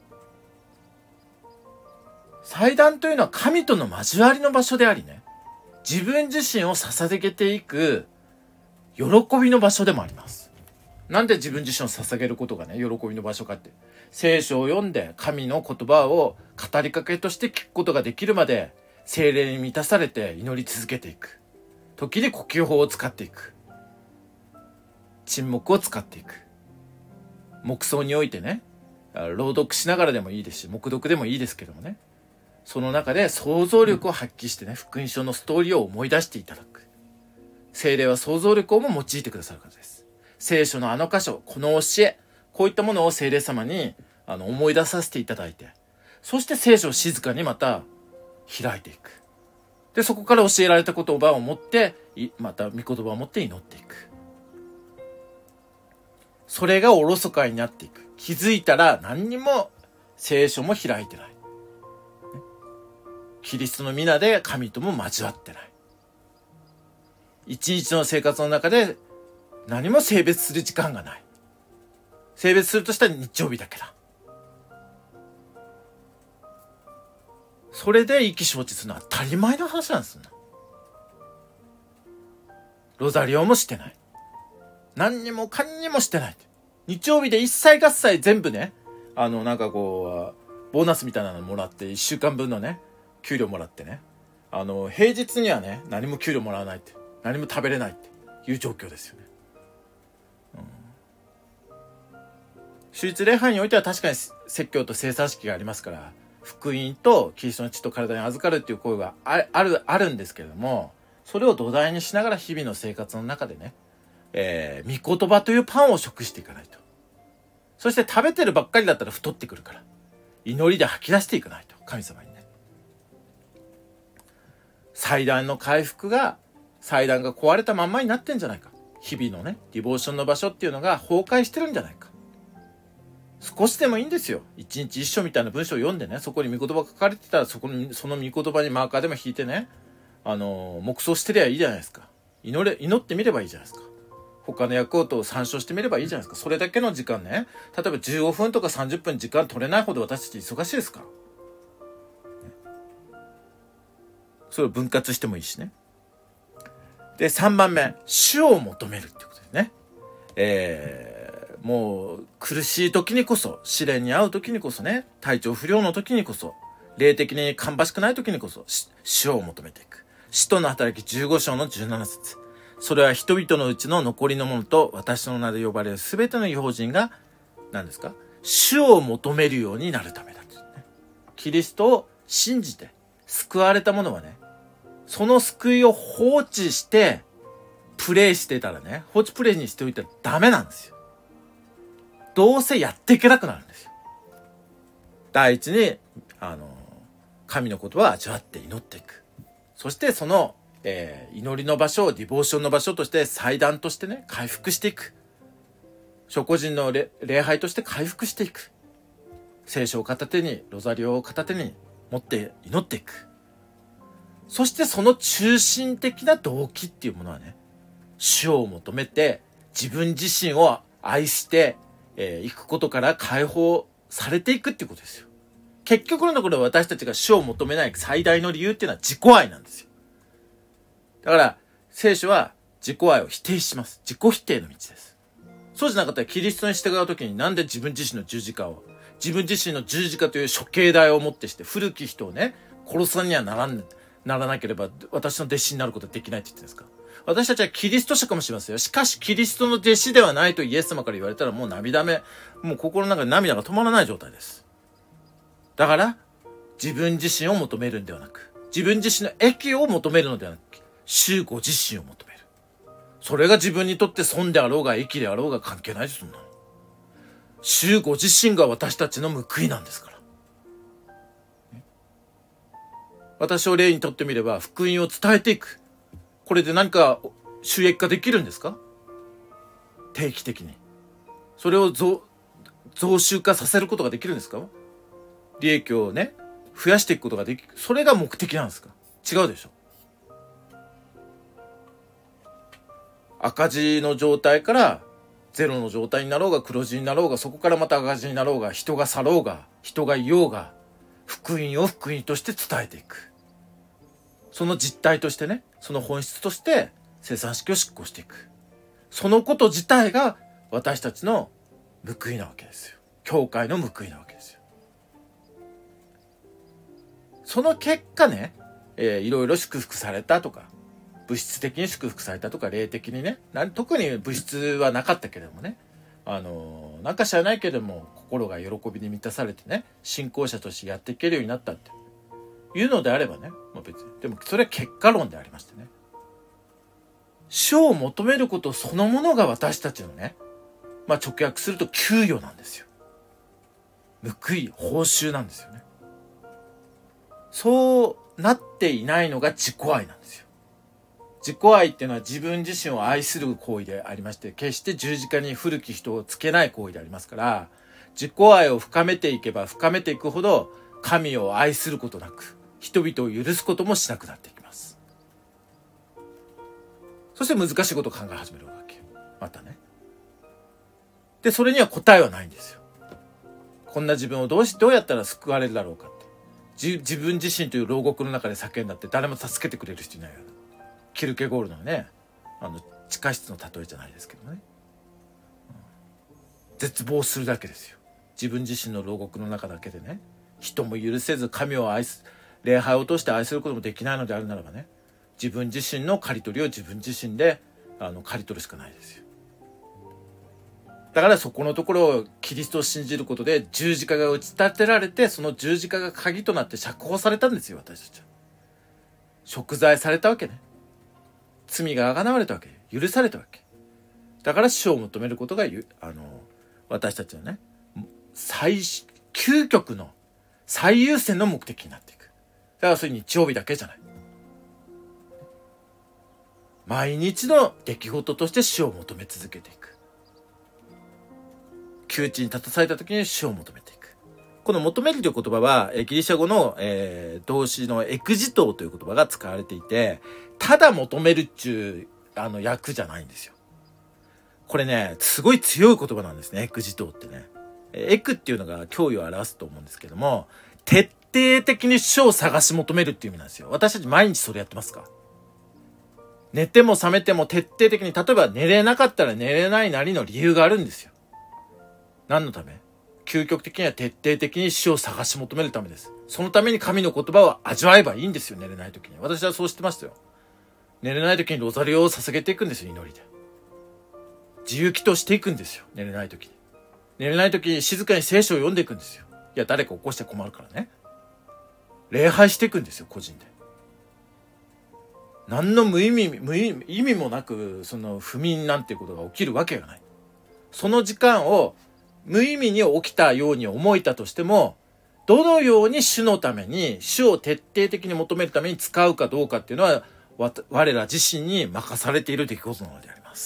祭壇というのは神との交わりの場所でありね、自分自身を捧げていく喜びの場所でもあります。なんで自分自身を捧げることがね、喜びの場所かって、聖書を読んで神の言葉を語りかけとして聞くことができるまで、聖霊に満たされて祈り続けていく。時に呼吸法を使っていく。沈黙を使っていく。黙想においてね、朗読しながらでもいいですし、黙読でもいいですけどもね、その中で想像力を発揮してね、福音書のストーリーを思い出していただく。聖霊は想像力をも用いてくださるからです。聖書のあの箇所、この教え、こういったものを聖霊様にあの思い出させていただいて、そして聖書を静かにまた開いていく。で、そこから教えられた言葉を持って、また御言葉を持って祈っていく。それがおろそかになっていく。気づいたら何にも聖書も開いてない。キリストの皆で神とも交わってない。一日の生活の中で何も性別する時間がない。性別するとしたら日曜日だけだ。それで意気消沈するのは当たり前の話なんですよ。ロザリオもしてない。何にもかんにもしてない。日曜日で一切合切全部ね、あのなんかこうボーナスみたいなのもらっていっしゅうかんぶんのね給料もらってね、あの平日にはね何も給料もらわないって、何も食べれないっていう状況ですよね。うん、手術礼拝においては確かに説教と聖餐式がありますから、福音とキリストの血と体に預かるっていう声があるあるあるんですけれども、それを土台にしながら日々の生活の中でね、えー、御言葉というパンを食していかないと。そして食べてるばっかりだったら太ってくるから、祈りで吐き出していかないと、神様にね。祭壇の回復が、祭壇が壊れたまんまになってんじゃないか。日々のね、ディボーションの場所っていうのが崩壊してるんじゃないか。少しでもいいんですよ。一日一書みたいな文章を読んでね、そこに御言葉書かれてたら、そこに、その御言葉にマーカーでも引いてね、あの、黙想してりゃいいじゃないですか。祈れ、祈ってみればいいじゃないですか。他の役を参照してみればいいじゃないですか。それだけの時間ね、例えばじゅうごふんとかさんじゅっぷん時間取れないほど私たち忙しいですか、ね、それを分割してもいいしね。で、さんばんめ、主を求めるってことですね。えー、もう苦しい時にこそ、試練に遭う時にこそね、体調不良の時にこそ、霊的に芳しくない時にこそ、主を求めていく。使徒の働きじゅうご章のじゅうなな節。それは人々のうちの残りの者と私の名で呼ばれるすべての異邦人が何ですか、 主を求めるようになるためだと、ね。キリストを信じて救われた者はね、その救いを放置してプレイしてたらね、放置プレイにしておいたらダメなんですよ。どうせやっていけなくなるんですよ。第一に、あの、神の言葉を味わって祈っていく。そしてその、えー、祈りの場所をディボーションの場所として祭壇としてね、回復していく。諸個人の礼拝として回復していく。聖書を片手に、ロザリオを片手に持って祈っていく。そしてその中心的な動機っていうものはね、主を求めて自分自身を愛してい、えー、くことから解放されていくっていうことですよ。結局のところ私たちが主を求めない最大の理由っていうのは自己愛なんですよ。だから聖書は自己愛を否定します。自己否定の道です。そうじゃなかったらキリストに従うときになんで自分自身の十字架を、自分自身の十字架という処刑台をもってして古き人をね、殺さにはならん、ならなければ私の弟子になることはできないって言ってるんですか。私たちはキリスト者かもしれませんよ。しかしキリストの弟子ではないとイエス様から言われたらもう涙目、もう心の中で涙が止まらない状態です。だから自分自身を求めるんではなく、自分自身の益を求めるのではなく、主ご自身を求める。それが自分にとって損であろうが益であろうが関係ないです。そんなの。主ご自身が私たちの報いなんですから。私を例にとってみれば福音を伝えていく。これで何か収益化できるんですか？定期的に。それを増、増収化させることができるんですか？利益をね、増やしていくことができる。それが目的なんですか？違うでしょ。赤字の状態からゼロの状態になろうが黒字になろうが、そこからまた赤字になろうが、人が去ろうが、人がいようが、福音を福音として伝えていく。その実態としてね、その本質として生産式を執行していく。そのこと自体が私たちの報いなわけですよ。教会の報いなわけですよ。その結果ね、えー、いろいろ祝福されたとか、物質的に祝福されたとか、霊的にね、特に物質はなかったけれどもね、あのー、なんか知らないけれども心が喜びに満たされてね、信仰者としてやっていけるようになったっていうのであればね、まあ、別にでもそれは結果論でありましてね、主を求めることそのものが私たちのね、まあ直訳すると給与なんですよ。報い、報酬なんですよね。そうなっていないのが自己愛なんですよ。自己愛っていうのは自分自身を愛する行為でありまして、決して十字架に古き人をつけない行為でありますから、自己愛を深めていけば深めていくほど神を愛することなく、人々を許すこともしなくなっていきます。そして難しいことを考え始めるわけ。またね。で、それには答えはないんですよ。こんな自分をどうし、どうやったら救われるだろうかって。自, 自分自身という牢獄の中で叫んだって誰も助けてくれる人いないよ。キルケゴールのね、あの地下室の例えじゃないですけどね、うん、絶望するだけですよ。自分自身の牢獄の中だけでね、人も許せず神を愛す、礼拝を通して愛することもできないのであるならばね、自分自身の刈り取りを自分自身であの刈り取るしかないですよ。だからそこのところをキリストを信じることで十字架が打ち立てられて、その十字架が鍵となって釈放されたんですよ。私たちは贖罪されたわけね。罪があがなわれたわけ、許されたわけだから、主を求めることがあの私たちのね、最究極の最優先の目的になっていく。だからそれ日曜日だけじゃない、毎日の出来事として主を求め続けていく。窮地に立たされた時に主を求めていく。この求めるという言葉はギリシャ語の、えー、動詞のエクジトーという言葉が使われていて、ただ求めるっちゅうあの訳じゃないんですよ。これね、すごい強い言葉なんですね、エクジトーってね。エクっていうのが脅威を表すと思うんですけども、徹底的に主を探し求めるっていう意味なんですよ。私たち毎日それやってますか？寝ても覚めても徹底的に、例えば寝れなかったら寝れないなりの理由があるんですよ。何のため？究極的には徹底的に主を探し求めるためです。そのために神の言葉を味わえばいいんですよ、寝れない時に。私はそうしてましたよ。寝れない時にロザリオを捧げていくんですよ、祈りで。自由祈祷していくんですよ、寝れない時に。 寝れない時静かに聖書を読んでいくんですよ。いや誰か起こして困るからね。礼拝していくんですよ、個人で。何の無意味無意味意味もなくその不眠なんていうことが起きるわけがない。その時間を無意味に起きたように思えたとしても、どのように主のために主を徹底的に求めるために使うかどうかっていうのは我ら自身に任されている出来事なのであります。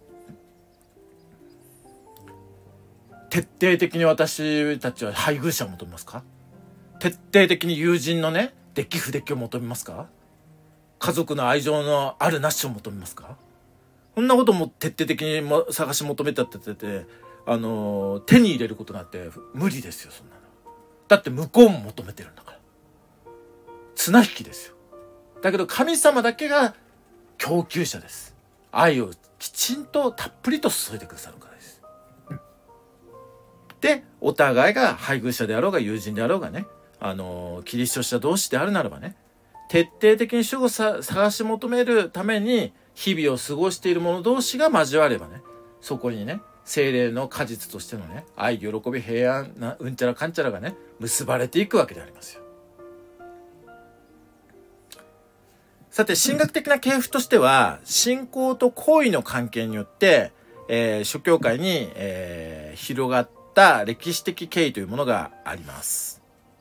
徹底的に私たちは配偶者を求めますか？徹底的に友人のね出来不出来を求めますか？家族の愛情のあるなしを求めますか？こんなことも徹底的にも探し求めたって言ってて、あのー、手に入れることなんて無理ですよ。そんなのだって向こうも求めてるんだから。綱引きですよ。だけど神様だけが供給者です。愛をきちんとたっぷりと注いでくださるからです。でお互いが配偶者であろうが友人であろうがね、あのー、キリスト者同士であるならばね、徹底的に主をさ探し求めるために日々を過ごしている者同士が交わればね、そこにね聖霊の果実としてのね愛、喜び、平安なうんちゃらかんちゃらがね結ばれていくわけでありますよ。さて神学的な系譜としては、信仰と行為の関係によって、えー、諸教会に、えー、広がった歴史的経緯というものがあります。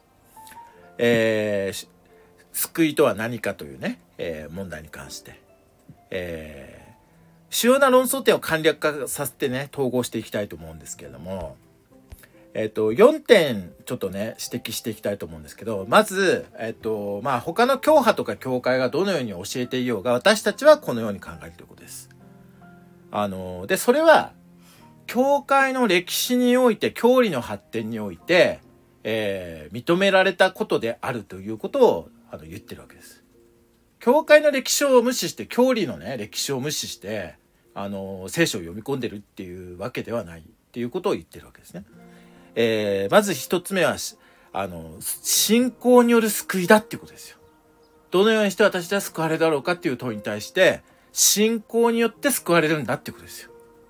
えー、救いとは何かというね、えー、問題に関して、えー、主要な論争点を簡略化させてね統合していきたいと思うんですけれども、えっとよんてんちょっとね指摘していきたいと思うんですけど、まずえっとまあ他の教派とか教会がどのように教えていようが、私たちはこのように考えるということです。あのでそれは教会の歴史において、教理の発展において、えー、認められたことであるということをあの言ってるわけです。教会の歴史を無視して、教理のね歴史を無視してあの聖書を読み込んでるっていうわけではないっていうことを言ってるわけですね。えー、まず一つ目はあの信仰による救いだっていうことですよ。どのようにして私たちは救われるだろうかっていう問いに対して、信仰によって救われるんだっていうことですよ。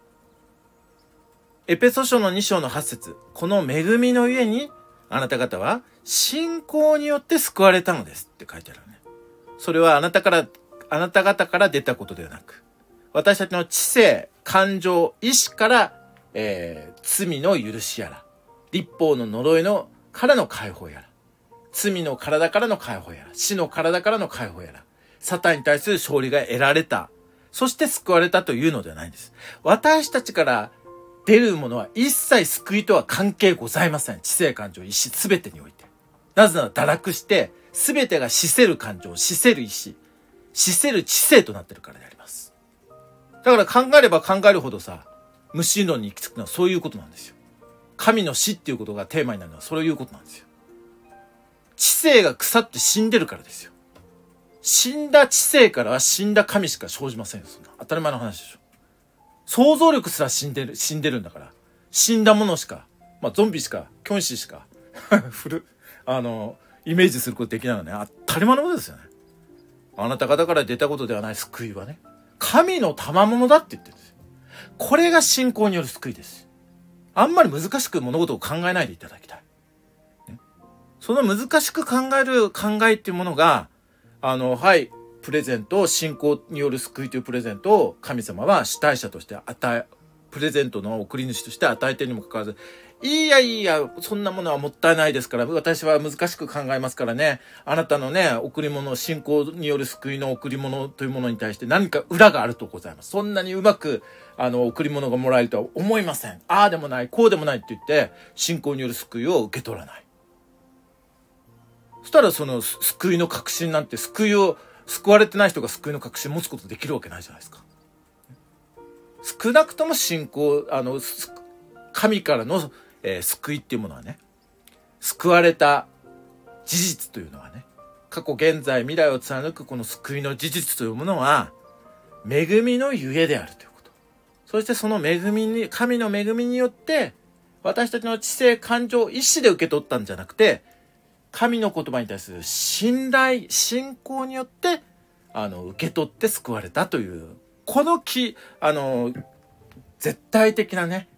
エペソ書のに章のはち節、この恵みのゆえにあなた方は信仰によって救われたのですって書いてあるね。それはあなたからあなた方から出たことではなく、私たちの知性、感情、意志から、えー、罪の許しやら、律法の呪いのからの解放やら、罪の体からの解放やら、死の体からの解放やら、サタンに対する勝利が得られた、そして救われたというのではないんです。私たちから出るものは一切救いとは関係ございません。知性、感情、意志、すべてにおいて。なぜなら堕落して、すべてが死せる感情、死せる意志、死せる知性となっているからであります。だから考えれば考えるほどさ、無神論に行き着くのはそういうことなんですよ。神の死っていうことがテーマになるのはそういうことなんですよ。知性が腐って死んでるからですよ。死んだ知性からは死んだ神しか生じませんよ。そんな当たり前の話でしょ。想像力すら死んでる、死んでるんだから。死んだものしか、まあゾンビしか、キョンシーしか、古、あの、イメージすることできないのね。当たり前のことですよね。あなた方から出たことではない救いはね、神の賜物だって言ってるんですよ。これが信仰による救いです。あんまり難しく物事を考えないでいただきたい。ね、その難しく考える考えっていうものが、あの、はい、プレゼントを、信仰による救いというプレゼントを神様は主体者として与え、プレゼントの送り主として与えているにもかかわらず、いやいや、そんなものはもったいないですから、私は難しく考えますからね、あなたのね、贈り物、信仰による救いの贈り物というものに対して何か裏があるとございます。そんなにうまく、あの、贈り物がもらえるとは思いません。ああでもない、こうでもないって言って、信仰による救いを受け取らない。そしたらその救いの確信なんて、救いを、救われてない人が救いの確信を持つことできるわけないじゃないですか。少なくとも信仰、あの、神からの、えー、救いっていうものはね、救われた事実というのはね、過去、現在、未来を貫くこの救いの事実というものは、恵みのゆえであるということ。そしてその恵みに、神の恵みによって、私たちの知性、感情、意志で受け取ったんじゃなくて、神の言葉に対する信頼、信仰によって、あの、受け取って救われたという、このき、あの、絶対的なね、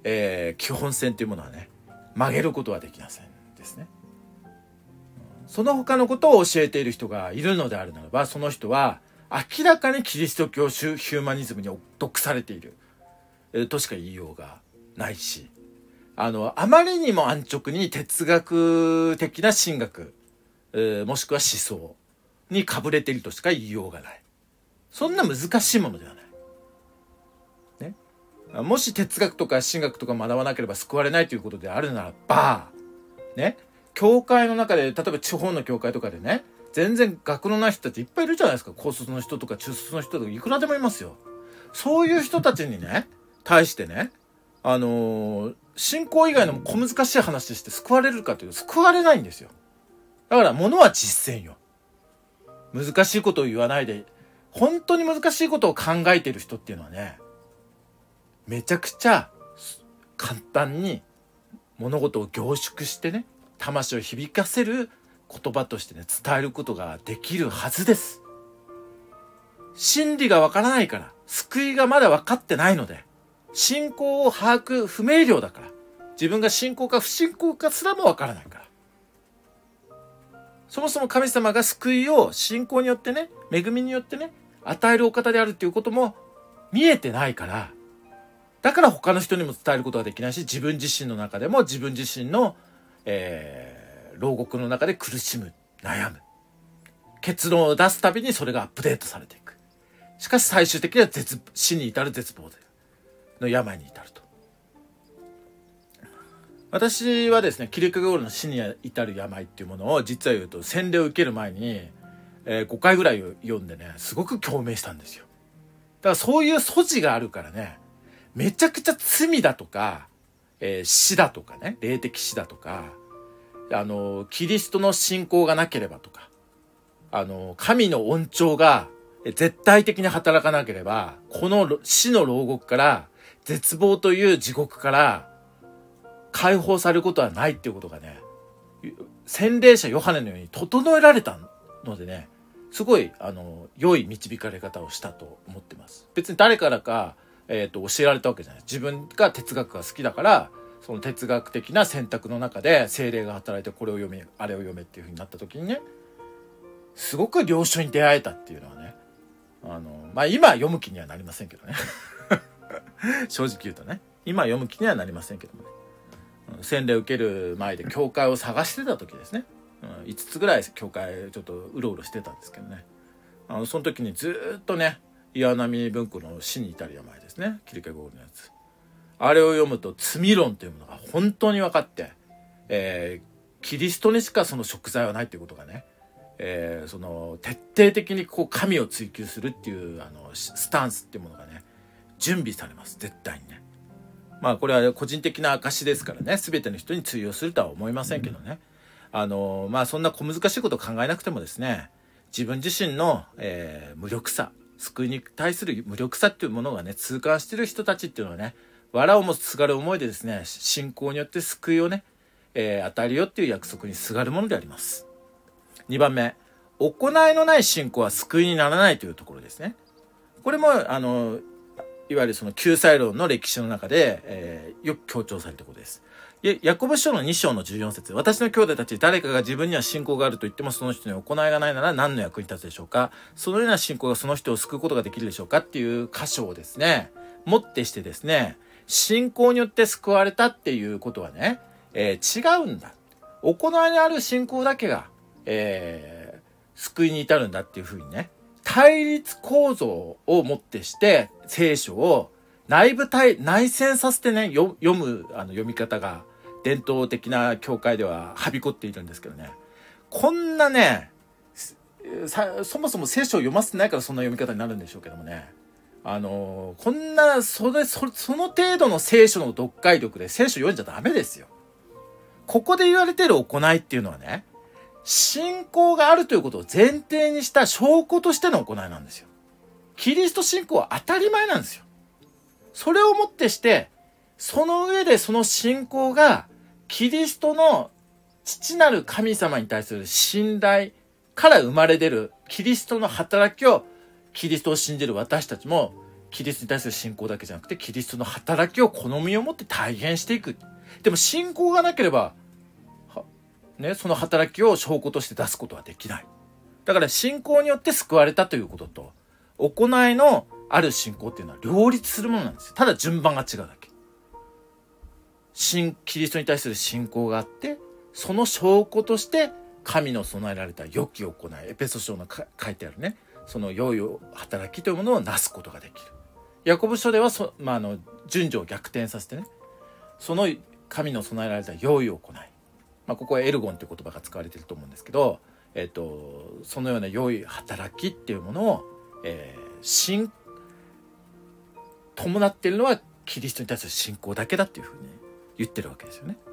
えー、基本線というものはね曲げることはできませんですね。その他のことを教えている人がいるのであるならば、その人は明らかにキリスト教ヒューマニズムに毒されている、えー、としか言いようがないし、あのあまりにも安直に哲学的な神学、えー、もしくは思想にかぶれているとしか言いようがない。そんな難しいものではない、ね、もし哲学とか神学とか学ばなければ救われないということであるならばね、教会の中で、例えば地方の教会とかでね、全然学のない人たちいっぱいいるじゃないですか。高卒の人とか中卒の人とかいくらでもいますよ。そういう人たちにね対してね、あのー、信仰以外の小難しい話して救われるかというと救われないんですよ。だから物は実践よ。難しいことを言わないで、本当に難しいことを考えている人っていうのはね、めちゃくちゃ簡単に物事を凝縮してね、魂を響かせる言葉としてね伝えることができるはずです。真理がわからないから、救いがまだ分かってないので、信仰を把握不明瞭だから、自分が信仰か不信仰かすらもわからないから、そもそも神様が救いを信仰によってね、恵みによってね与えるお方であるっていうことも見えてないから、だから他の人にも伝えることができないし、自分自身の中でも自分自身の、えー、牢獄の中で苦しむ、悩む、結論を出すたびにそれがアップデートされていく。しかし最終的には絶死に至る絶望の病に至ると。私はですね、キルケゴールの死に至る病っていうものを実は言うと洗礼を受ける前に、えー、ごかいぐらい読んでね、すごく共鳴したんですよ。だからそういう素地があるからね、めちゃくちゃ罪だとか、えー、死だとかね、霊的死だとか、あのキリストの信仰がなければとか、あの神の恩寵が絶対的に働かなければ、この死の牢獄から絶望という地獄から解放されることはないっていうことがね、洗礼者ヨハネのように整えられたのでね、すごいあの良い導かれ方をしたと思ってます。別に誰からか、えー、と教えられたわけじゃない。自分が哲学が好きだから、その哲学的な選択の中で聖霊が働いてこれを読めあれを読めっていう風になった時にね、すごく良書に出会えたっていうのはね、あのまあ今読む気にはなりませんけどね正直言うとね、今読む気にはなりませんけどもね、洗礼を受ける前で教会を探してた時ですね、うん、いつつぐらい教会ちょっとうろうろしてたんですけどね、あのその時にずっとね、岩波文庫の死に至る病ですね、キルケゴールのやつ、あれを読むと罪論というものが本当に分かって、えー、キリストにしかその贖罪はないということがね、えー、その徹底的にこう神を追求するっていうあのスタンスっていうものがね準備されます、絶対にね。まあこれは個人的な証ですからね、全ての人に通用するとは思いませんけどね、あのまあそんな小難しいことを考えなくてもですね、自分自身の、えー、無力さ、救いに対する無力さっていうものがね痛感している人たちっていうのはね、藁をもすがる思いでですね、信仰によって救いをね、えー、与えるよっていう約束にすがるものであります。にばんめ、行いのない信仰は救いにならないというところですね。これもあのいわゆるその救済論の歴史の中で、えー、よく強調されたことです。ヤコブ書のに章のじゅうよん節、私の兄弟たち、誰かが自分には信仰があると言ってもその人に行いがないなら何の役に立つでしょうか。そのような信仰がその人を救うことができるでしょうかっていう箇所をですねもってしてですね、信仰によって救われたっていうことはね、えー、違うんだ、行いのある信仰だけが、えー、救いに至るんだっていうふうにね、対立構造をもってして聖書を内部対内戦させてね読むあの読み方が伝統的な教会でははびこっているんですけどね、こんなねそもそも聖書を読ませてないからそんな読み方になるんでしょうけどもね、あのこんなそれ そ, その程度の聖書の読解力で聖書読んじゃダメですよ。ここで言われている行いっていうのはね、信仰があるということを前提にした証拠としての行いなんですよ。キリスト信仰は当たり前なんですよ。それをもってしてその上でその信仰がキリストの父なる神様に対する信頼から生まれ出るキリストの働きをキリストを信じる私たちもキリストに対する信仰だけじゃなくて、キリストの働きを好みを持って体現していく。でも信仰がなければ、ね、その働きを証拠として出すことはできない。だから信仰によって救われたということと、行いのある信仰っていうのは両立するものなんですよ。ただ順番が違うだけ。新キリストに対する信仰があって、その証拠として神の備えられた良き行い、エペソ書の書いてあるね、その良い働きというものをなすことができる。ヤコブ書ではそ、まあ、あの順序を逆転させてね、その神の備えられた良い行い、まあ、ここはエルゴンという言葉が使われていると思うんですけど、えっと、そのような良い働きっていうものを、えー、信伴っているのはキリストに対する信仰だけだっていうふうに言ってるわけですよね。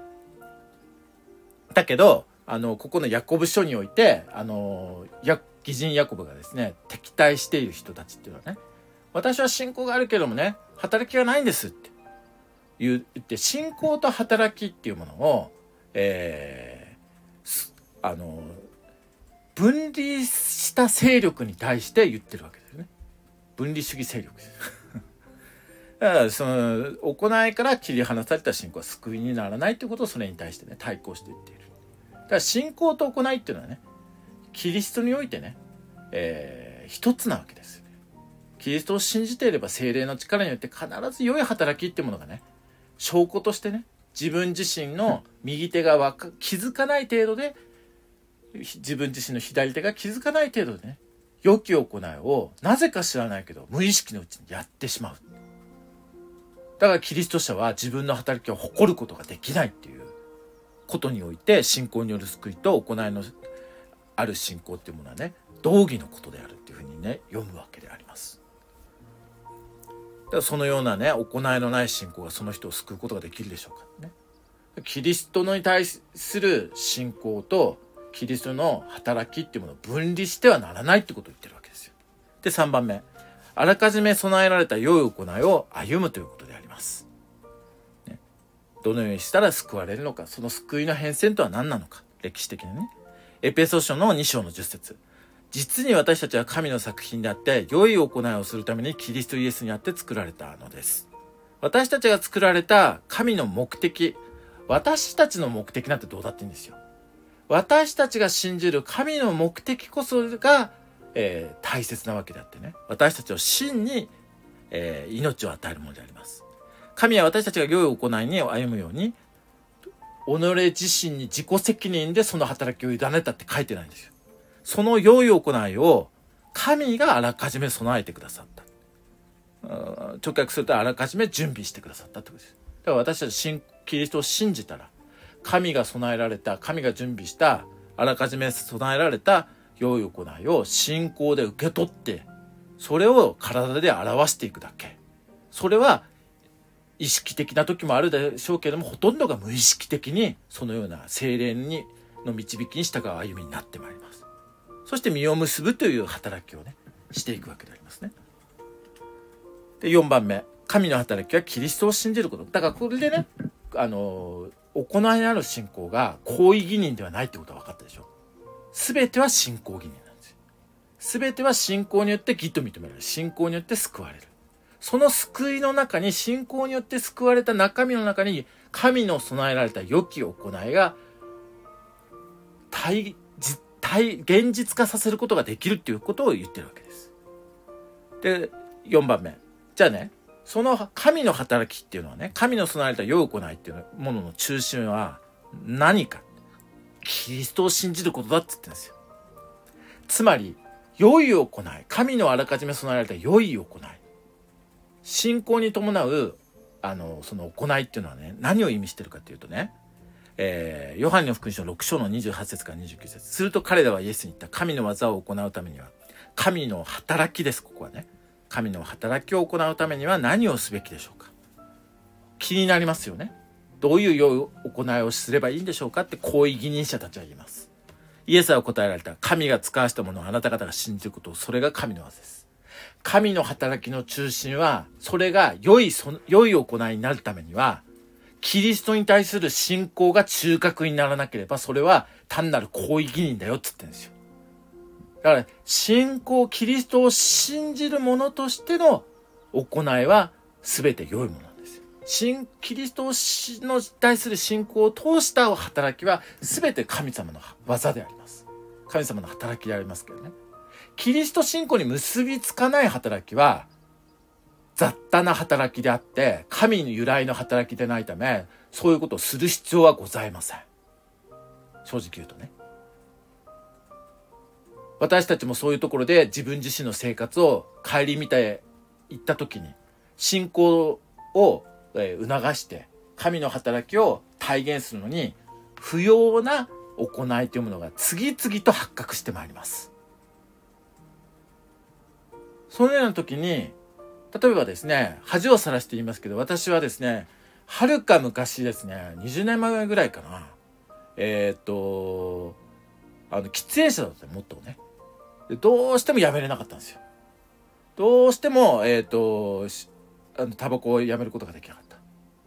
だけどあのここのヤコブ書においてあの義人ヤコブがですね敵対している人たちっていうのはね、私は信仰があるけどもね働きがないんですって言って信仰と働きっていうものを、えー、あの分離した勢力に対して言ってるわけですよね。分離主義勢力ですだからその行いから切り離された信仰は救いにならないということをそれに対してね対抗していっている。だから信仰と行いっていうのはねキリストにおいてね、えー、一つなわけですよね。キリストを信じていれば聖霊の力によって必ず良い働きっていうものがね証拠としてね自分自身の右手がわか気づかない程度で自分自身の左手が気づかない程度でね良き行いをなぜか知らないけど無意識のうちにやってしまう。だからキリスト者は自分の働きを誇ることができないっていうことにおいて信仰による救いと行いのある信仰っていうものはね同義のことであるっていうふうにね読むわけであります。だからそのようなね行いのない信仰がその人を救うことができるでしょうかね。キリストに対する信仰とキリストの働きっていうものを分離してはならないってことを言ってるわけですよ。でさんばんめ、あらかじめ備えられた良い行いを歩むということであります、ね、どのようにしたら救われるのか、その救いの変遷とは何なのか、歴史的にね。エペソ書のに章のじゅっ節、実に私たちは神の作品であって良い行いをするためにキリストイエスにあって作られたのです。私たちが作られた神の目的、私たちの目的なんてどうだっていいんですよ。私たちが信じる神の目的こそが、えー、大切なわけであってね、私たちを真に、えー、命を与えるものであります。神は私たちが良い行いに歩むように己自身に自己責任でその働きを委ねたって書いてないんですよ。その良い行いを神があらかじめ備えてくださった。直訳するとあらかじめ準備してくださったってことです。だから私たちキリストを信じたら神が備えられた、神が準備したあらかじめ備えられた良い行いを信仰で受け取ってそれを体で表していくだけ。それは意識的な時もあるでしょうけれども、ほとんどが無意識的にそのような聖霊にの導きに従う歩みになってまいります。そして実を結ぶという働きをねしていくわけでありますね。でよんばんめ、神の働きはキリストを信じること。だからこれでねあの行いのある信仰が行為義人ではないってことは分かったでしょ。すべては信仰義人なんですよ。すべては信仰によって義と認められる。信仰によって救われる。その救いの中に、信仰によって救われた中身の中に神の備えられた良き行いが体体現実化させることができるっていうことを言ってるわけです。でよんばんめ、じゃあねその神の働きっていうのはね、神の備えられた良い行いっていうものの中心は何か、キリストを信じることだって言ってるんですよ。つまり良い行い、神のあらかじめ備えられた良い行い、信仰に伴うあのその行いっていうのはね何を意味してるかっていうとね、えー、ヨハネの福音書ろく章のにじゅうはち節からにじゅうきゅう節、すると彼らはイエスに言った。神の技を行うためには、神の働きです。ここはね神の働きを行うためには何をすべきでしょうか。気になりますよね。どういう良い行いをすればいいんでしょうかって行為義人者たちは言います。イエスは答えられた。神が使わしたものをあなた方が信じること、それが神の技です。神の働きの中心は、それが良い、良い行いになるためには、キリストに対する信仰が中核にならなければ、それは単なる行為義人だよって言ってるんですよ。だから、信仰、キリストを信じる者としての行いは全て良いものなんですよ。新キリストの対する信仰を通した働きは全て神様の技であります。神様の働きでありますけどね。キリスト信仰に結びつかない働きは雑多な働きであって神の由来の働きでないため、そういうことをする必要はございません。正直言うとね。私たちもそういうところで自分自身の生活を顧みていった時に、信仰を促して神の働きを体現するのに不要な行いというものが次々と発覚してまいります。そのような時に、例えばですね、恥をさらして言いますけど、私はですね、はるか昔ですね、にじゅうねんまえぐらいかな、えー、っとあの喫煙者だったもっとね、どうしてもやめれなかったんですよ。どうしてもえー、っとあのタバコをやめることができなかった。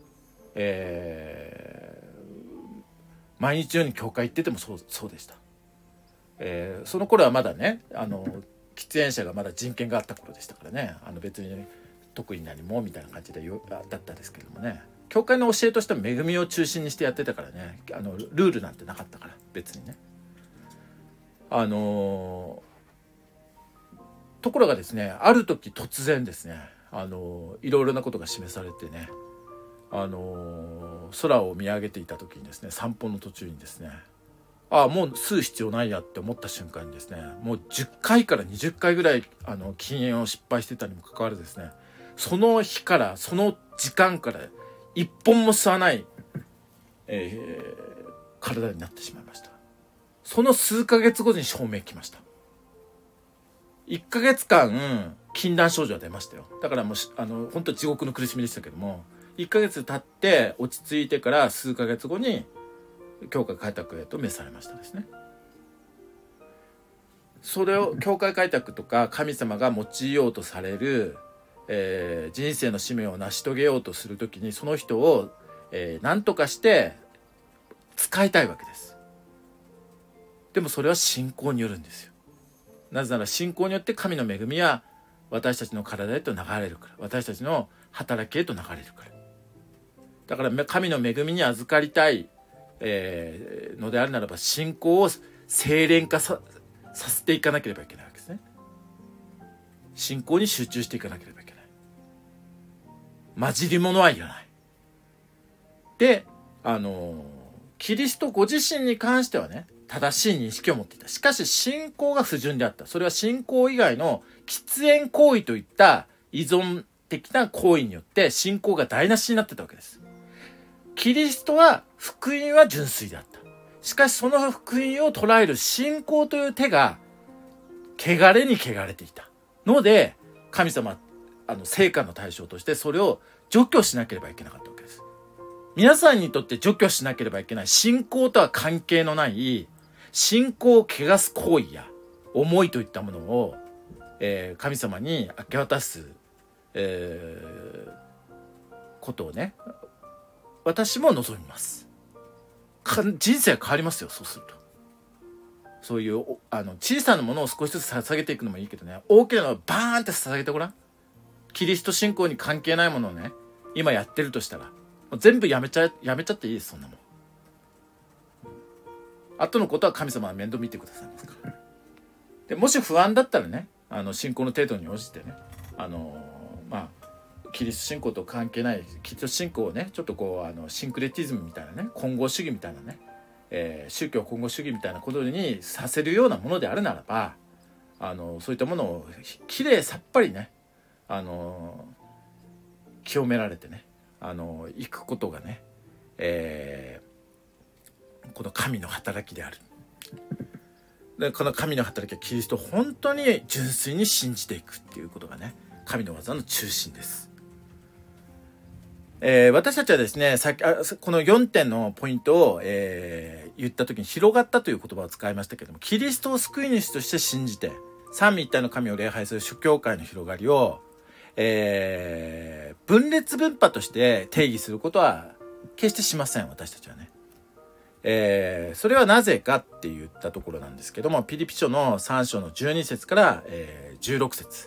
えー、毎日のように教会行っててもそうそうでした。えー、その頃はまだね、あの喫煙者がまだ人権があった頃でしたからね、あの別に特に何もみたいな感じでよだったんですけどもね、教会の教えとしては恵みを中心にしてやってたからね、あのルールなんてなかったから別にね。あのところがですね、ある時突然ですね、あのいろいろなことが示されてね、あの空を見上げていた時にですね、散歩の途中にですね、ああもう吸う必要ないやって思った瞬間にですね、もうじゅっかいからにじゅっかいぐらいあの禁煙を失敗してたにもかかわらずですね、その日からその時間から一本も吸わない、えー、体になってしまいました。その数ヶ月後に証明来ました。いっかげつかん禁断症状が出ましたよ。だからもうあの本当地獄の苦しみでしたけども、いっかげつ経って落ち着いてから数ヶ月後に教会開拓へと召されましたですね。それを教会開拓とか神様が用いようとされる、えー、人生の使命を成し遂げようとするときに、その人を、えー、何とかして使いたいわけです。でもそれは信仰によるんですよ。なぜなら信仰によって神の恵みは私たちの体へと流れるから、私たちの働きへと流れるから。だから神の恵みに預かりたい、えー、のであるならば、信仰を精錬化 さ, させていかなければいけないわけですね。信仰に集中していかなければいけない。混じり物はいらない。で、あのキリストご自身に関してはね、正しい認識を持っていた。しかし信仰が不純であった。それは信仰以外の喫煙行為といった依存的な行為によって信仰が台無しになってたわけです。キリストは福音は純粋であった。しかしその福音を捉える信仰という手が汚れに汚れていたので、神様あの聖火の対象としてそれを除去しなければいけなかったわけです。皆さんにとって除去しなければいけない信仰とは関係のない信仰を汚す行為や思いといったものを、えー、神様に明け渡す、えー、ことをね、私も望みます。人生が変わりますよ。そうすると、そういうあの小さなものを少しずつ捧げていくのもいいけどね、大きなのをバーンって捧げてごらん。キリスト信仰に関係ないものをね、今やってるとしたら全部やめちゃやめちゃっていいです。そんなもん。後のことは神様は面倒見てくださいますから。でもし不安だったらね、あの信仰の程度に応じてね、あのまあキリスト信仰と関係ないキリスト信仰をね、ちょっとこうあのシンクレティズムみたいなね、混合主義みたいなね、えー、宗教混合主義みたいなことにさせるようなものであるならば、あのそういったものをきれいさっぱりね、あの清められてね、あの行くことがね、えー、この神の働きである。でこの神の働きはキリストを本当に純粋に信じていくっていうことがね、神の技の中心です。えー、私たちはですね、さっきあこのよんてんのポイントを、えー、言った時に広がったという言葉を使いましたけども、キリストを救い主として信じて三位一体の神を礼拝する諸教会の広がりを、えー、分裂分派として定義することは決してしません。私たちはね、えー、それはなぜかって言ったところなんですけども、ピリピ書のさん章のじゅうに節から、えー、じゅうろく節、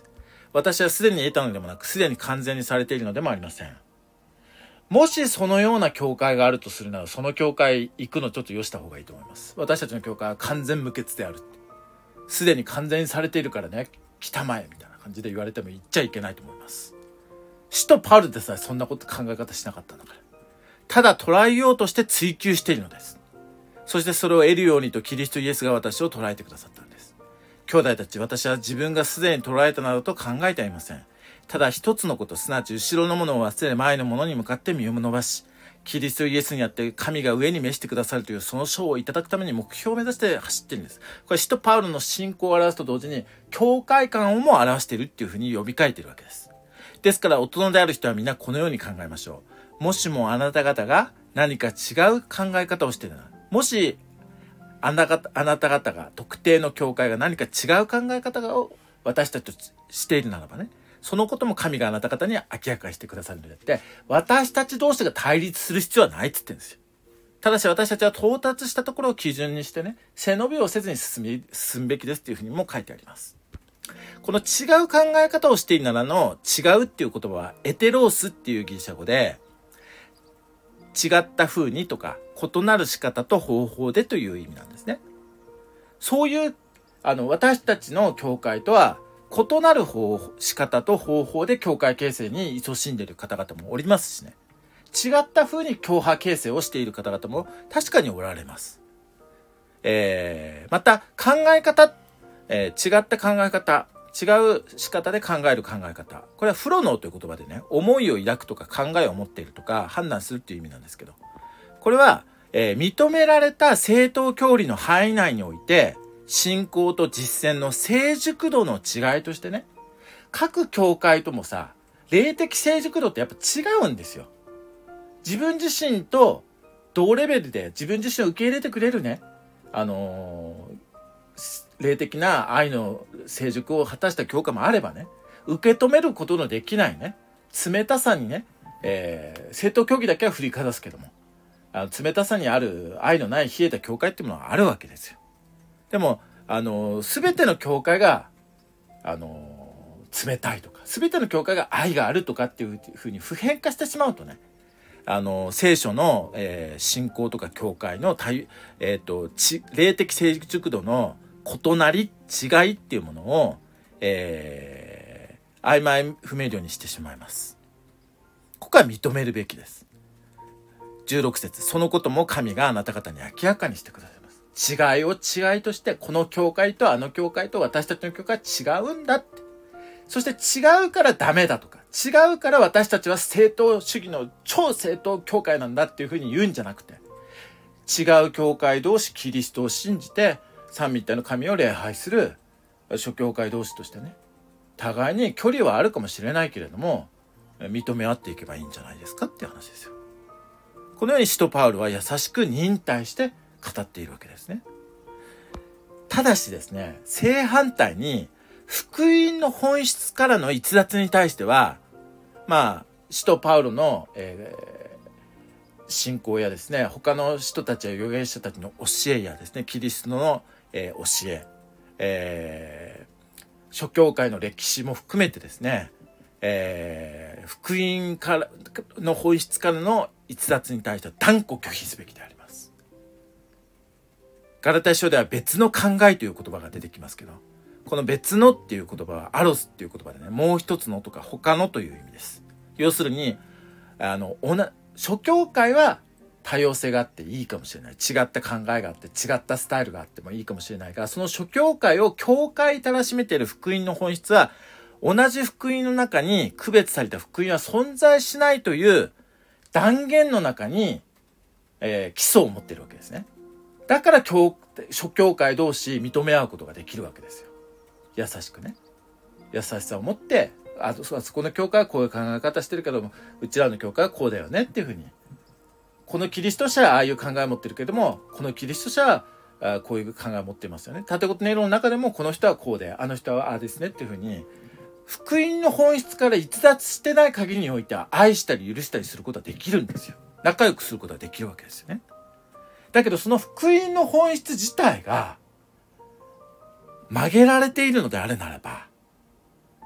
私はすでに得たのでもなく、すでに完全にされているのでもありません。もしそのような教会があるとするなら、その教会行くのちょっとよした方がいいと思います。私たちの教会は完全無欠である。すでに完全にされているからね、来たまえみたいな感じで言われても言っちゃいけないと思います。使徒パウルでさえそんなこと考え方しなかったんだから。ただ捉えようとして追求しているのです。そしてそれを得るようにとキリストイエスが私を捉えてくださったんです。兄弟たち、私は自分がすでに捉えたなどと考えてはいません。ただ一つのこと、すなわち後ろのものを忘れ前のものに向かって身を伸ばし、キリストイエスにあって神が上に召してくださるというその賞をいただくために目標を目指して走っているんです。これ使徒パウロの信仰を表すと同時に教会観をも表しているっていうふうに呼びかえているわけです。ですから大人である人はみんなこのように考えましょう。もしもあなた方が何か違う考え方をしているなら、もしあなた方が特定の教会が何か違う考え方を私たちとしているならばね、そのことも神があなた方に明らかにしてくださるのであって、私たち同士が対立する必要はないって言ってるんですよ。ただし私たちは到達したところを基準にしてね、背伸びをせずに進み、進むべきですっていうふうにも書いてあります。この違う考え方をしているならの違うっていう言葉はエテロースっていうギリシャ語で、違った風にとか異なる仕方と方法でという意味なんですね。そういうあの私たちの教会とは異なる方仕方と方法で教会形成に勤しんでいる方々もおりますしね。違った風に教派形成をしている方々も確かにおられます。えー、また考え方、えー、違った考え方、違う仕方で考える考え方。これはフロノーという言葉でね、思いを抱くとか考えを持っているとか判断するっていう意味なんですけど、これは、えー、認められた正当教理の範囲内において、信仰と実践の成熟度の違いとしてね、各教会ともさ、霊的成熟度ってやっぱ違うんですよ。自分自身と同レベルで自分自身を受け入れてくれるね、あのー、霊的な愛の成熟を果たした教会もあればね、受け止めることのできないね、冷たさにね、えー、正当教義だけは振りかざすけども、あの冷たさにある愛のない冷えた教会っていうものはあるわけですよ。でも、あの、すべての教会が、あの、冷たいとか、すべての教会が愛があるとかっていうふうに普遍化してしまうとね、あの、聖書の、えー、信仰とか教会の対、えっと、ち、霊的成熟度の異なり、違いっていうものを、えー、曖昧不明瞭にしてしまいます。ここは認めるべきです。じゅうろく節、そのことも神があなた方に明らかにしてくださいます。違いを違いとして、この教会とあの教会と私たちの教会は違うんだって。そして違うからダメだとか、違うから私たちは正当主義の超正当教会なんだっていうふうに言うんじゃなくて、違う教会同士キリストを信じて三位一体の神を礼拝する諸教会同士としてね、互いに距離はあるかもしれないけれども、認め合っていけばいいんじゃないですかっていう話ですよ。このように使徒パウルは優しく忍耐して語っているわけですね。ただしですね、正反対に福音の本質からの逸脱に対しては、まあ使徒パウロの、えー、信仰やですね、他の人たちや預言者たちの教えやですね、キリストの、えー、教え、えー、諸教会の歴史も含めてですね、えー、福音からの本質からの逸脱に対しては断固拒否すべきであります。ガラテヤ書では別の考えという言葉が出てきますけど、この別のっていう言葉はアロスっていう言葉でね、もう一つのとか他のという意味です。要するに、あの、諸教会は多様性があっていいかもしれない。違った考えがあって違ったスタイルがあってもいいかもしれないが、その諸教会を教会たらしめている福音の本質は、同じ福音の中に区別された福音は存在しないという断言の中に、えー、基礎を持っているわけですね。だから教諸教会同士認め合うことができるわけですよ。優しくね、優しさを持って、あそこの教会はこういう考え方してるけども、うちらの教会はこうだよねっていうふうに、このキリスト者はああいう考えを持ってるけども、このキリスト者はあこういう考えを持ってますよね。縦言の論の中でもこの人はこうで、あの人はああですねっていうふうに、福音の本質から逸脱してない限りにおいては愛したり許したりすることはできるんですよ。仲良くすることはできるわけですよね。だけどその福音の本質自体が曲げられているのであるならば、全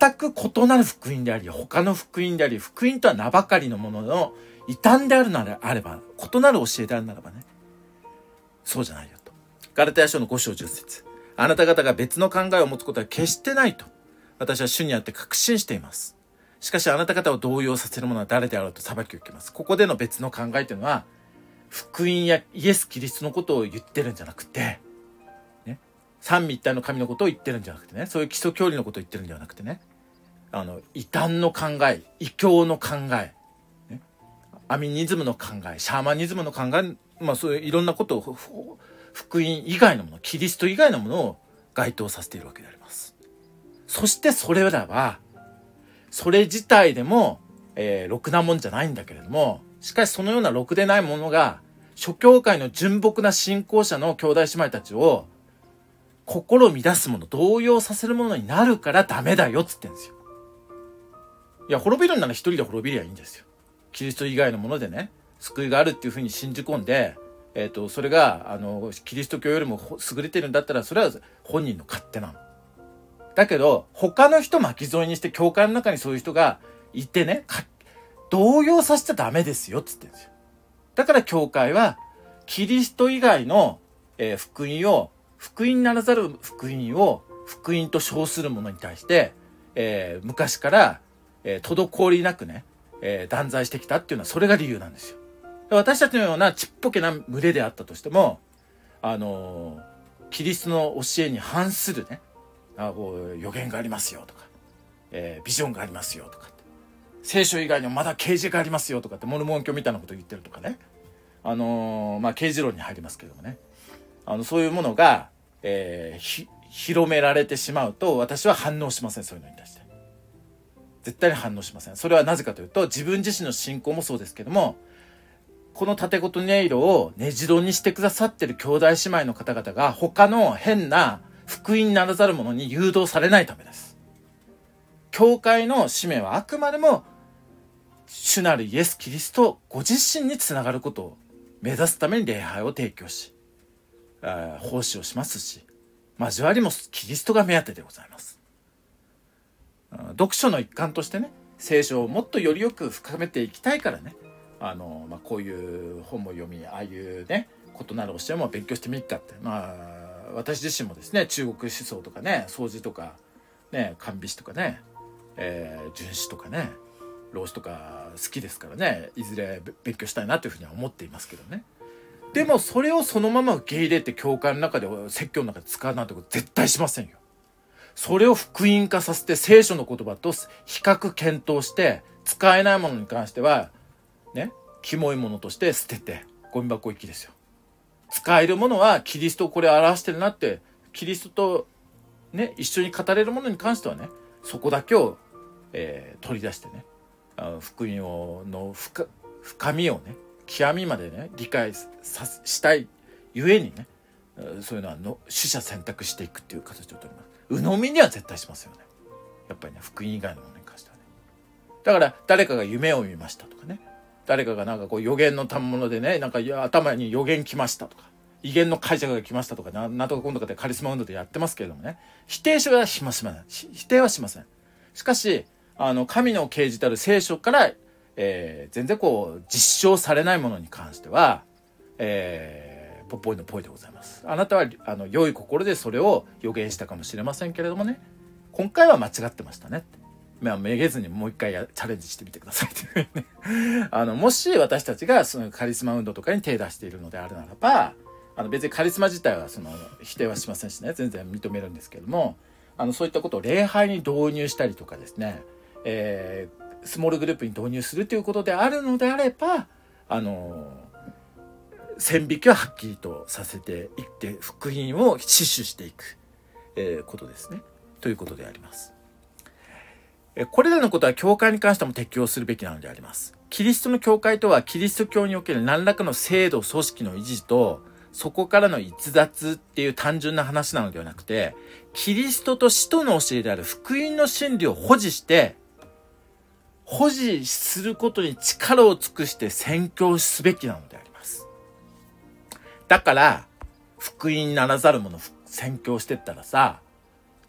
全く異なる福音であり、他の福音であり、福音とは名ばかりのものの異端であるならあれば、異なる教えであるならばね、そうじゃないよと。ガラテヤ書のご章じゅっ節。あなた方が別の考えを持つことは決してないと、私は主にあって確信しています。しかしあなた方を動揺させる者は誰であろうと裁きを受けます。ここでの別の考えというのは、福音やイエス・キリストのことを言ってるんじゃなくて、ね、三位一体の神のことを言ってるんじゃなくてね、そういう基礎教理のことを言ってるんではなくてね、あの異端の考え、異教の考え、ね、アミニズムの考え、シャーマニズムの考え、まあそういういろんなことを福音以外のもの、キリスト以外のものを該当させているわけであります。そしてそれらはそれ自体でも、えー、ろくなもんじゃないんだけれども、しかしそのようなろくでないものが諸教会の純朴な信仰者の兄弟姉妹たちを心を乱すもの、動揺させるものになるからダメだよっつってんですよ。いや、滅びるなら一人で滅びりゃいいんですよ。キリスト以外のものでね、救いがあるっていうふうに信じ込んで、えっと、それが、あの、キリスト教よりも優れてるんだったら、それは本人の勝手なの。だけど、他の人巻き添えにして、教会の中にそういう人がいてね、動揺させちゃダメですよ、つってんですよ。だから教会は、キリスト以外の、えー、福音を、福音ならざる福音を、福音と称するものに対して、えー、昔から、えー、滞りなくね、えー、断罪してきたっていうのは、それが理由なんですよ。私たちのようなちっぽけな群れであったとしても、あのー、キリストの教えに反するね、あこう予言がありますよとか、えー、ビジョンがありますよとかって、聖書以外にもまだ啓示がありますよとかって、モルモン教みたいなことを言ってるとかね、あのー、まあ啓示論に入りますけどもね、あのそういうものが、えー、ひ広められてしまうと、私は反応しません。そういうのに対して絶対に反応しません。それはなぜかというと、自分自身の信仰もそうですけども、この縦琴音色を根城にしてくださっている兄弟姉妹の方々が他の変な福音ならざるものに誘導されないためです。教会の使命はあくまでも主なるイエス・キリストご自身につながることを目指すために礼拝を提供し、奉仕をしますし、交わりもキリストが目当てでございます。読書の一環としてね、聖書をもっとよりよく深めていきたいからね、あの、まあ、こういう本も読み、ああいうね、異なる教えも勉強してみっかって、まあ私自身もですね、中国思想とかね、掃除とかね、韓美史とかね、えー、純史とかね、老子とか好きですからね、いずれ勉強したいなというふうには思っていますけどね。でもそれをそのまま受け入れて教会の中で説教の中で使うなんてこと絶対しませんよ。それを福音化させて聖書の言葉と比較検討して使えないものに関してはね、キモいものとして捨ててゴミ箱行きですよ。使えるものはキリストをこれ表してるなって、キリストとね一緒に語れるものに関してはね、そこだけを、えー、取り出してね、あの福音をの 深, 深みをね、極みまでね理解さしたいゆえにね、そういうのはの取捨選択していくっていう形を取ります。鵜呑みには絶対しますよね。やっぱりね、福音以外のものに関してはね。だから誰かが夢を見ましたとかね、誰かがなんかこう予言の賜物でね、なんか頭に予言来ましたとか、威厳の解釈が来ましたとか、ななんとか今度かでカリスマ運動でやってますけれどもね、否定はしません。否定はしません。しかし、あの神の啓示たる聖書から、えー、全然こう実証されないものに関しては、えー、ポッポイのポイでございます。あなたはあの良い心でそれを予言したかもしれませんけれどもね、今回は間違ってましたね。まあ、めげずにもう一回やチャレンジしてみてくださいというねあのもし私たちがそのカリスマ運動とかに手出しているのであるならば、あの別にカリスマ自体はその否定はしませんしね、全然認めるんですけども、あのそういったことを礼拝に導入したりとかですね、えー、スモールグループに導入するということであるのであれば、あの線引きははっきりとさせていって福音を死守していく、えー、ことですね、ということであります。これらのことは教会に関しても適用するべきなのであります。キリストの教会とはキリスト教における何らかの制度組織の維持とそこからの逸脱っていう単純な話なのではなくて、キリストと使徒の教えである福音の真理を保持して保持することに力を尽くして宣教すべきなのであります。だから福音ならざるもの宣教してったらさ、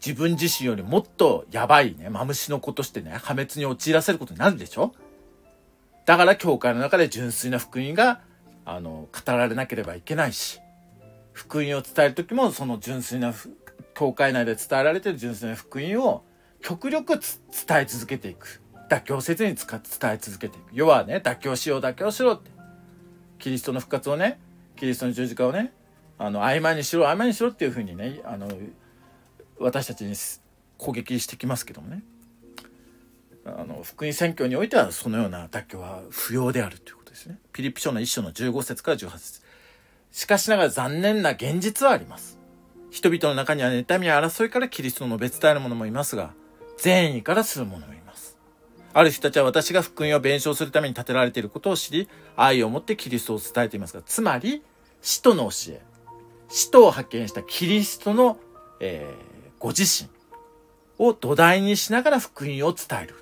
自分自身よりもっとやばいね、マムシの子としてね、破滅に陥らせることになるでしょ。だから教会の中で純粋な福音が、あの、語られなければいけないし、福音を伝えるときも、その純粋な、教会内で伝えられている純粋な福音を極力伝え続けていく。妥協せずに伝え続けていく。要はね、妥協しよう、妥協しろって。キリストの復活をね、キリストの十字架をね、あの、曖昧にしろ、曖昧にしろっていうふうにね、あの、私たちに攻撃してきますけどもね。あの、福音宣教においては、そのような妥協は不要であるということですね。ピリピ書の一章のじゅうご節からじゅうはち節。しかしながら残念な現実はあります。人々の中には妬みや争いからキリストの述べ伝える者もいますが、善意からする者もいます。ある人たちは私が福音を弁償するために立てられていることを知り、愛を持ってキリストを伝えていますが、つまり、使徒の教え、使徒を派遣したキリストの、えー、ご自身を土台にしながら福音を伝える。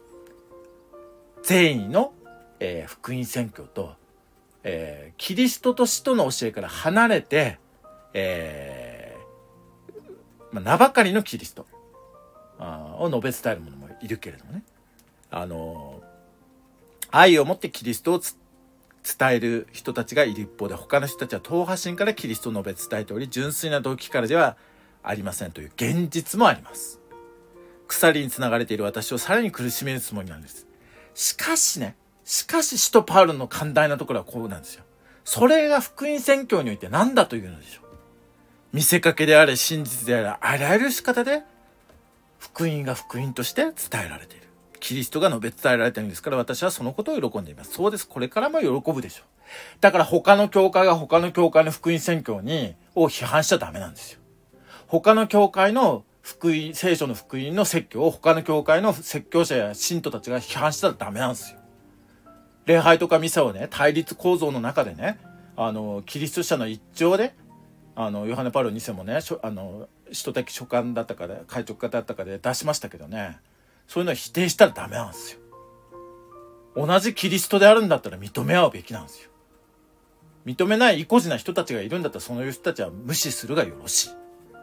善意の、えー、福音宣教と、えー、キリストと使徒の教えから離れて、えーまあ、名ばかりのキリストを述べ伝える者もいるけれどもね、あのー、愛を持ってキリストを伝える人たちがいる一方で、他の人たちは党派心からキリストを述べ伝えており、純粋な動機からではありませんという現実もあります。鎖につながれている私をさらに苦しめるつもりなんです。しかしね、しかし使徒パウロの寛大なところはこうなんですよ。それが福音宣教において何だというのでしょう。見せかけであれ、真実であれ、あらゆる仕方で福音が福音として伝えられている。キリストが述べ伝えられているんですから、私はそのことを喜んでいます。そうです。これからも喜ぶでしょう。だから他の教会が他の教会の福音宣教にを批判しちゃダメなんですよ。他の教会の福音、聖書の福音の説教を他の教会の説教者や信徒たちが批判したらダメなんですよ。礼拝とかミサをね、対立構造の中でね、あの、キリスト者の一丁で、あの、ヨハネ・パウロに世もね、あの、使徒的書簡だったかで、会直家だったかで出しましたけどね、そういうのを否定したらダメなんですよ。同じキリストであるんだったら認め合うべきなんですよ。認めない意固地な人たちがいるんだったら、その人たちは無視するがよろしい。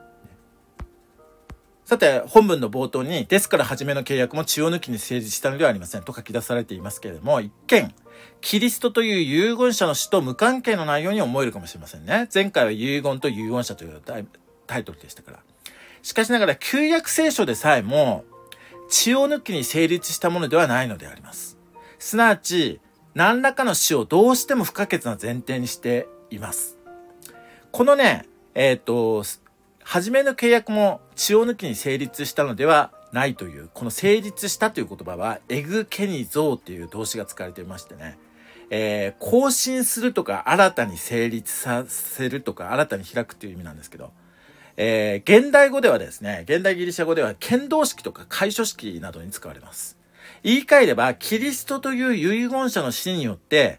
さて、本文の冒頭に、ですから初めの契約も血を抜きに成立したのではありませんと書き出されていますけれども、一見、キリストという遺言者の死と無関係の内容に思えるかもしれませんね。前回は遺言と遺言者というタイトルでしたから。しかしながら、旧約聖書でさえも、血を抜きに成立したものではないのであります。すなわち、何らかの死をどうしても不可欠な前提にしています。このね、えっと、初めの契約も血を抜きに成立したのではないという、この成立したという言葉は、エグケニゾーという動詞が使われていましてね、えー、更新するとか新たに成立させるとか新たに開くという意味なんですけど、えー、現代語ではですね、現代ギリシャ語では剣道式とか楷書式などに使われます。言い換えれば、キリストという遺言者の死によって、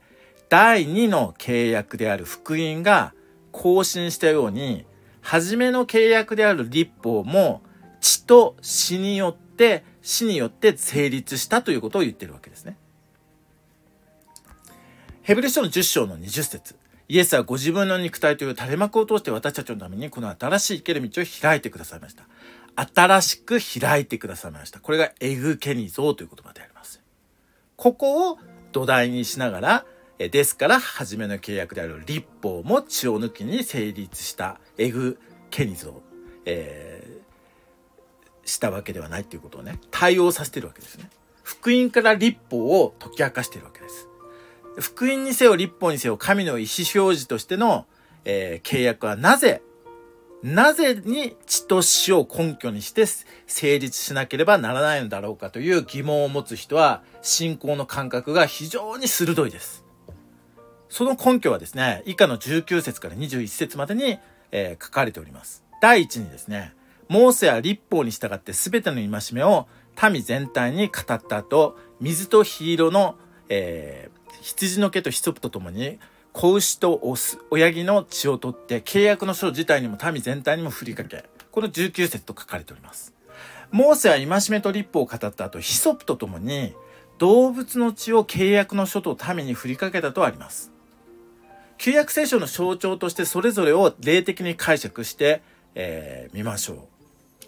第二の契約である福音が更新したように、初めの契約である律法も血と死によって死によって成立したということを言っているわけですね。ヘブル書のじゅっ章のにじゅっ節、イエスはご自分の肉体という垂れ幕を通して私たちのためにこの新しい生ける道を開いてくださいました。新しく開いてくださいました。これがエグケニゾーという言葉であります。ここを土台にしながら、ですから初めの契約である律法も血を抜きに成立したエグケニゾー、えー、したわけではないということをね、対応させているわけですね。福音から律法を解き明かしているわけです。福音にせよ律法にせよ神の意思表示としての、えー、契約はなぜなぜに血と死を根拠にして成立しなければならないのだろうかという疑問を持つ人は、信仰の感覚が非常に鋭いです。その根拠はですね、以下のじゅうきゅう節からにじゅういち節までに、えー、書かれております。第一にですね、モーセは律法に従って全ての戒めを民全体に語った後、水と火色の、えー、羊の毛とヒソプとともに子牛とオス親木の血を取って契約の書自体にも民全体にも振りかけ、このじゅうきゅう節と書かれております。モーセは戒めと律法を語った後、ヒソプとともに動物の血を契約の書と民に振りかけたとあります。旧約聖書の象徴としてそれぞれを霊的に解釈してみ、えー、ましょう。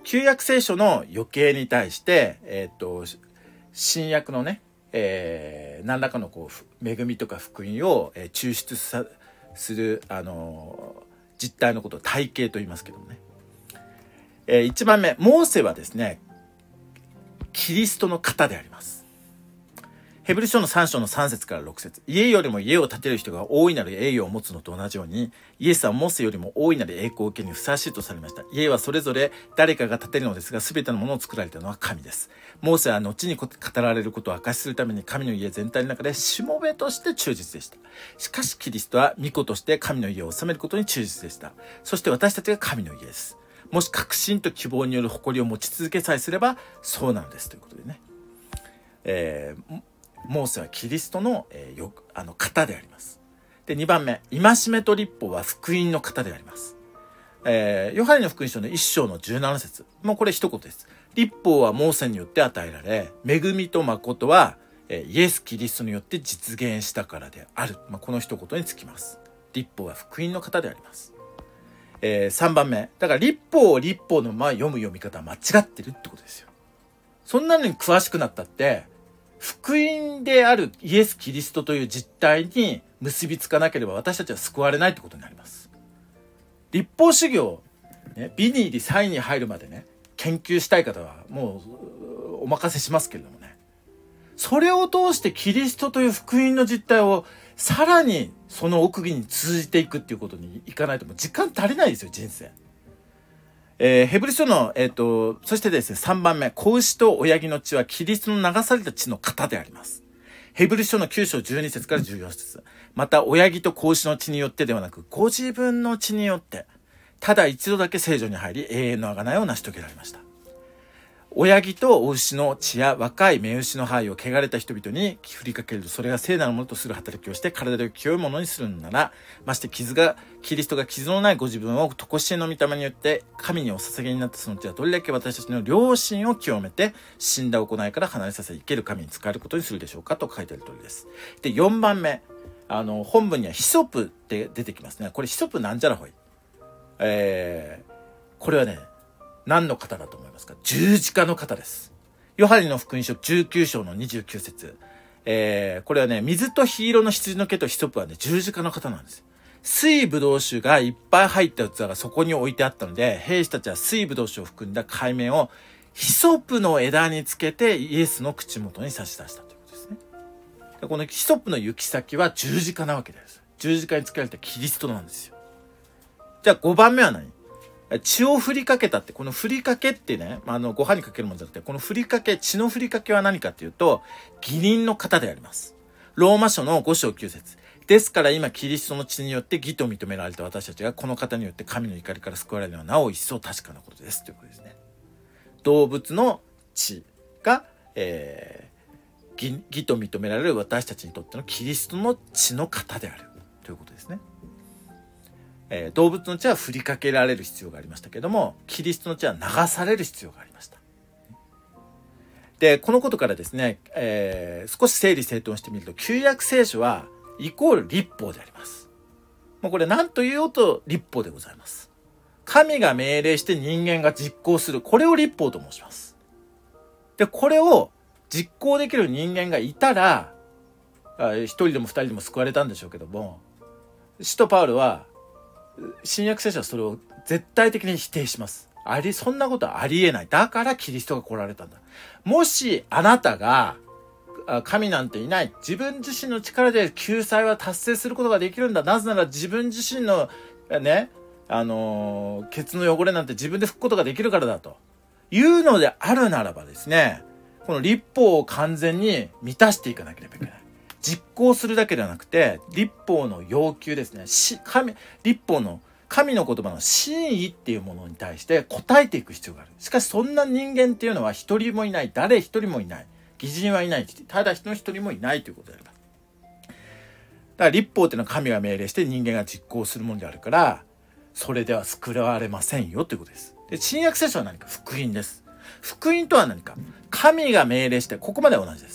旧約聖書の余計に対して、えっと、新約のね、えー、何らかのこう恵みとか福音を、えー、抽出さする、あのー、実態のことを体系と言いますけどもね。えー、いちばんめ、モーセはですね、キリストの型であります。ヘブル書のさん章のさん節からろく節、家よりも家を建てる人が大いなる栄誉を持つのと同じように、イエスはモーセよりも大いなる栄光を受けにふさわしいとされました。家はそれぞれ誰かが建てるのですが、すべてのものを作られたのは神です。モーセは後に語られることを明かしするために神の家全体の中でしもべとして忠実でした。しかしキリストは御子として神の家を治めることに忠実でした。そして私たちが神の家です。もし確信と希望による誇りを持ち続けさえすればそうなのですということでね。えーモーセはキリストの、えー、よあの型であります。で、にばんめ、戒めと律法は福音の型であります。えー、ヨハネの福音書のいっ章のじゅうなな節、もうこれ一言です。律法はモーセによって与えられ、恵みと誠は、えー、イエス・キリストによって実現したからである。まあ、この一言につきます。律法は福音の型であります。えー、さんばんめ、だから律法を律法のまま読む読み方は間違ってるってことですよ。そんなのに詳しくなったって、福音であるイエス・キリストという実態に結びつかなければ私たちは救われないってことになります。律法修行、ね、美に入り才に入るまでね、研究したい方はもうお任せしますけれどもね。それを通してキリストという福音の実態をさらにその奥義に通じていくっていうことにいかないともう時間足りないですよ、人生。えー、ヘブル書の、えっと、そしてですね、さんばんめ、子牛と親木の血はキリストの流された血の型であります。ヘブル書のきゅう章じゅうに節からじゅうよん節、また親木と子牛の血によってではなく、ご自分の血によって、ただ一度だけ聖女に入り、永遠の贖いを成し遂げられました。親木とお牛の血や若い雌牛の灰を汚れた人々に振りかけると、それが聖なるものとする働きをして体を清いものにするのなら、まして傷がキリストが傷のないご自分を常しえの御霊によって神にお捧げになったその血はどれだけ私たちの良心を清めて死んだ行いから離れさせ生ける神に使えることにするでしょうかと書いてある通りです。で、よんばんめ、あの本文にはヒソプって出てきますね。これヒソプなんじゃらほい、えー、これはね、何の方だと思いますか？十字架の方です。ヨハネの福音書じゅうきゅう章のにじゅうきゅう節、えー、これはね、水と火色の羊の毛とヒソプはね、十字架の方なんです。水ブドウ酒がいっぱい入った器がそこに置いてあったので、兵士たちは水ブドウ酒を含んだ海面をヒソプの枝につけてイエスの口元に差し出したということですね。でこのヒソプの行き先は十字架なわけです。十字架につけられたキリストなんですよ。じゃあごばんめは何？血を振りかけたって、この振りかけってね、あのご飯にかけるものじゃなくて、この振りかけ、血の振りかけは何かっていうと、義人の型であります。ローマ書のご章きゅう節、ですから今キリストの血によって義と認められた私たちがこの方によって神の怒りから救われるのはなお一層確かなことですということですね。動物の血が、えー、義、義と認められる私たちにとってのキリストの血の型であるということですね。えー、動物の血は振りかけられる必要がありましたけども、キリストの血は流される必要がありました。で、このことからですね、えー、少し整理整頓してみると、旧約聖書はイコール律法であります。もうこれ何と言おうと律法でございます。神が命令して人間が実行する、これを律法と申します。で、これを実行できる人間がいたら、一人でも二人でも救われたんでしょうけども、使徒パウロは新約聖書はそれを絶対的に否定します。あり、そんなことはありえない。だからキリストが来られたんだ。もしあなたが神なんていない、自分自身の力で救済は達成することができるんだ。なぜなら自分自身のね、あのー、ケツの汚れなんて自分で拭くことができるからだというのであるならばですね、この律法を完全に満たしていかなければいけない。実行するだけではなくて、律法の要求ですね。し神律法の神の言葉の真意っていうものに対して答えていく必要がある。しかしそんな人間っていうのは一人もいない。誰一人もいない。義人はいない。ただ人一人もいないということであります。だから律法っていうのは神が命令して人間が実行するものであるから、それでは救われませんよということです。で、新約聖書は何か？福音です。福音とは何か？神が命令して、ここまでは同じです。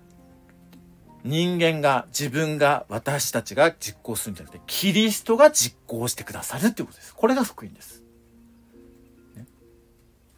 人間が、自分が、私たちが実行するんじゃなくて、キリストが実行してくださるということです。これが福音です。ね、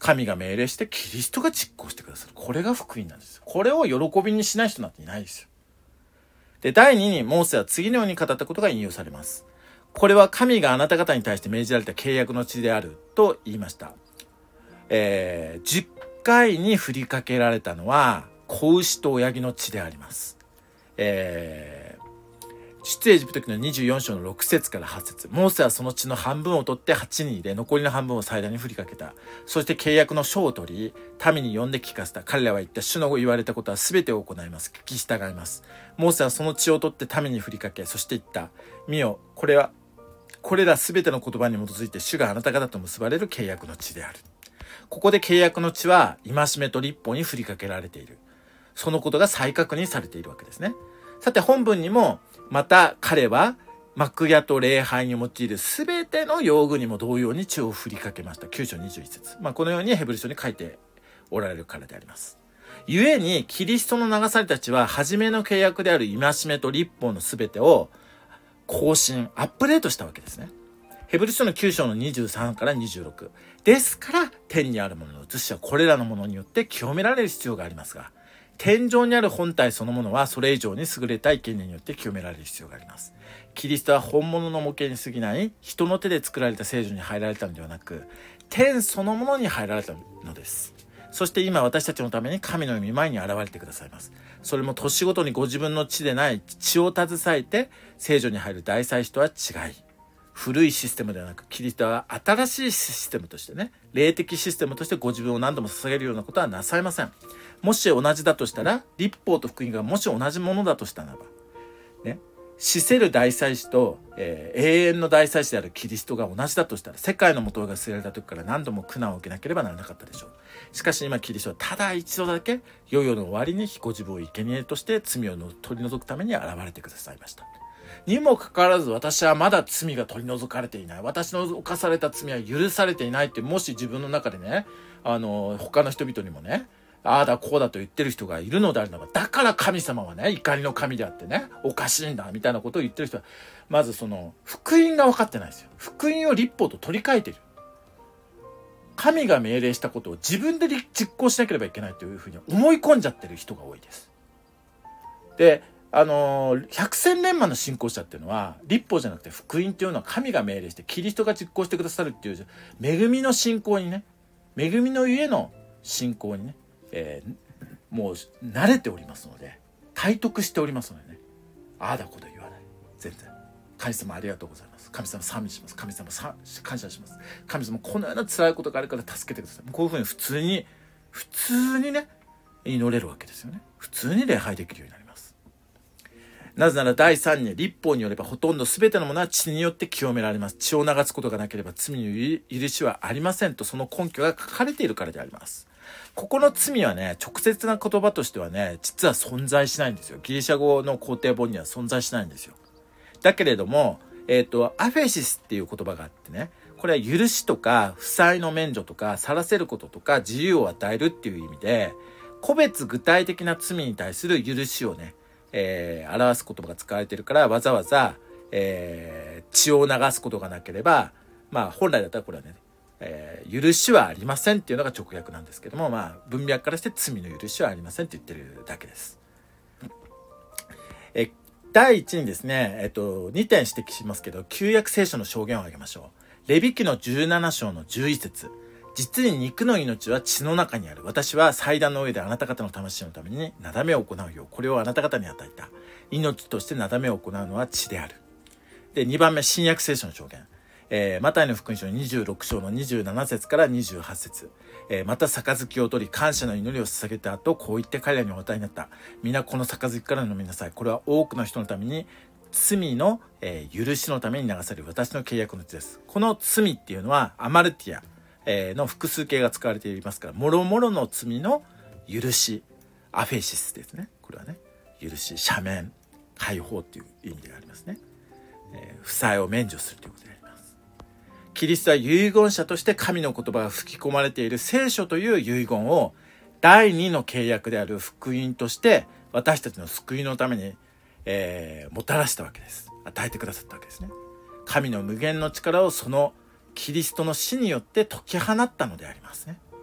神が命令してキリストが実行してくださる。これが福音なんですよ。これを喜びにしない人なんていないですよ。で、第二にモーセは次のように語ったことが引用されます。これは神があなた方に対して命じられた契約の地であると言いました。えー、じゅっかいに振りかけられたのは子牛と親木の地であります。えー出エジプト記のにじゅうよん章のろく節からはち節。モーセはその血の半分を取ってはちに入れ、残りの半分を祭壇に振りかけた。そして契約の書を取り、民に呼んで聞かせた。彼らは言った。主の言われたことは全てを行います。聞き従います。モーセはその血を取って民に振りかけ、そして言った。見よ、これは、これら全ての言葉に基づいて主があなた方と結ばれる契約の血である。ここで契約の血は戒めと律法に振りかけられている。そのことが再確認されているわけですね。さて本文にも、また彼は幕屋と礼拝に用いるすべての用具にも同様に血を振りかけました。きゅう章にじゅういち節。まあ、このようにヘブル書に書いておられるからであります。故にキリストの流された血は初めの契約である戒めと律法のすべてを更新、アップデートしたわけですね。ヘブル書のきゅう章のにじゅうさんからにじゅうろく。ですから天にあるものの写しはこれらのものによって清められる必要がありますが、天上にある本体そのものはそれ以上に優れた生贄によって清められる必要があります。キリストは本物の模型に過ぎない人の手で作られた聖女に入られたのではなく、天そのものに入られたのです。そして今私たちのために神の御前に現れてくださいます。それも年ごとにご自分の地でない血を携えて聖女に入る大祭司とは違い、古いシステムではなく、キリストは新しいシステムとしてね、霊的システムとしてご自分を何度も捧げるようなことはなさいません。もし同じだとしたら、律法と福音がもし同じものだとしたならば、ね、死せる大祭司と、えー、永遠の大祭司であるキリストが同じだとしたら、世界の元が据えられた時から何度も苦難を受けなければならなかったでしょう。しかし今キリストはただ一度だけ、世々の終わりにご自分を生贄として罪を取り除くために現れてくださいました。にもかかわらず私はまだ罪が取り除かれていない。私の犯された罪は許されていないって、もし自分の中でね、あの、他の人々にもね、ああだこうだと言ってる人がいるのであるならば、だから神様はね、怒りの神であってね、おかしいんだみたいなことを言ってる人は、まずその福音が分かってないですよ。福音を律法と取り替えている。神が命令したことを自分で実行しなければいけないというふうに思い込んじゃってる人が多いです。で、あのー、百戦錬磨の信仰者っていうのは、律法じゃなくて福音っていうのは神が命令してキリストが実行してくださるっていう恵みの信仰にね、恵みのゆえの信仰にね、えー、もう慣れておりますので、体得しておりますのでね、ああだこと言わない。全然。神様ありがとうございます。神様賛美します。神様さ感謝します。神様このような辛いことがあるから助けてください。こういうふうに普通に、普通にね、祈れるわけですよね。普通に礼拝できるようになります。なぜならだいさんに律法によればほとんど全てのものは血によって清められます。血を流すことがなければ罪の許しはありませんと、その根拠が書かれているからであります。ここの罪はね、直接な言葉としてはね、実は存在しないんですよ。ギリシャ語の肯定本には存在しないんですよ。だけれども、えっと、アフェシスっていう言葉があってね、これは許しとか負債の免除とか晒せることとか自由を与えるっていう意味で、個別具体的な罪に対する許しをね、えー、表す言葉が使われているから、わざわざ、えー、血を流すことがなければ、まあ本来だったらこれはね、えー、許しはありませんっていうのが直訳なんですけども、まあ文脈からして罪の許しはありませんって言ってるだけです。え第一にですね、えっと、にてん指摘しますけど、旧約聖書の証言を挙げましょう。レビ記のじゅうなな章のじゅういち節。実に肉の命は血の中にある。私は祭壇の上であなた方の魂のためになだめを行うよう、これをあなた方に与えた。命としてなだめを行うのは血である。で、にばんめ、新約聖書の証言。えー、マタイの福音書のにじゅうろく章のにじゅうなな節からにじゅうはち節。えー、また杯を取り感謝の祈りを捧げた後、こう言って彼らにお与えになった。皆この杯から飲みなさい。これは多くの人のために罪の、えー、許しのために流される私の契約の血です。この罪っていうのはアマルティア、えー、の複数形が使われていますから、もろもろの罪の許し、アフェシスですね。これはね、許し、赦免、解放っていう意味でありますね。えー、負債を免除するということであります。キリストは遺言者として神の言葉が吹き込まれている聖書という遺言を第二の契約である福音として私たちの救いのために、えー、もたらしたわけです。与えてくださったわけですね。神の無限の力をそのキリストの死によって解き放ったのでありますね。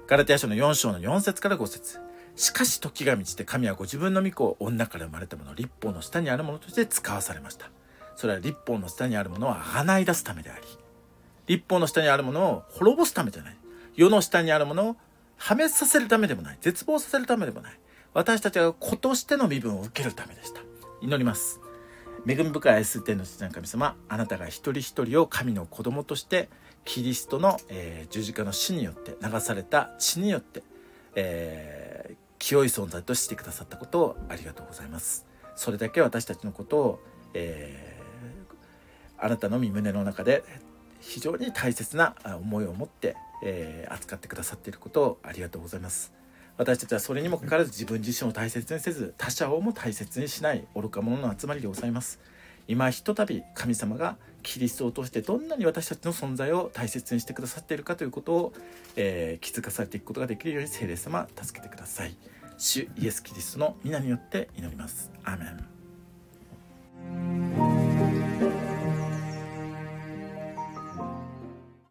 ガラテヤ書のよん章のよん節からご節。しかし時が満ちて神はご自分の御子を女から生まれたもの、律法の下にあるものとして使わされました。それは律法の下にあるものをあがない出すためであり、律法の下にあるものを滅ぼすためじゃない。世の下にあるものを破滅させるためでもない。絶望させるためでもない。私たちが子としての身分を受けるためでした。祈ります。恵み深い愛する天の父なる神様、あなたが一人一人を神の子供としてキリストの、えー、十字架の死によって流された血によって、えー、清い存在としてくださったことをありがとうございます。それだけ私たちのことを、えー、あなたの御胸の中で非常に大切な思いを持って、えー、扱ってくださっていることをありがとうございます。私たちはそれにもかかわらず自分自身を大切にせず、他者をも大切にしない愚か者の集まりでございます。今ひとたび神様がキリストを通してどんなに私たちの存在を大切にしてくださっているかということを、えー、気づかされていくことができるように聖霊様助けてください。主イエスキリストの皆によって祈ります。アーメン。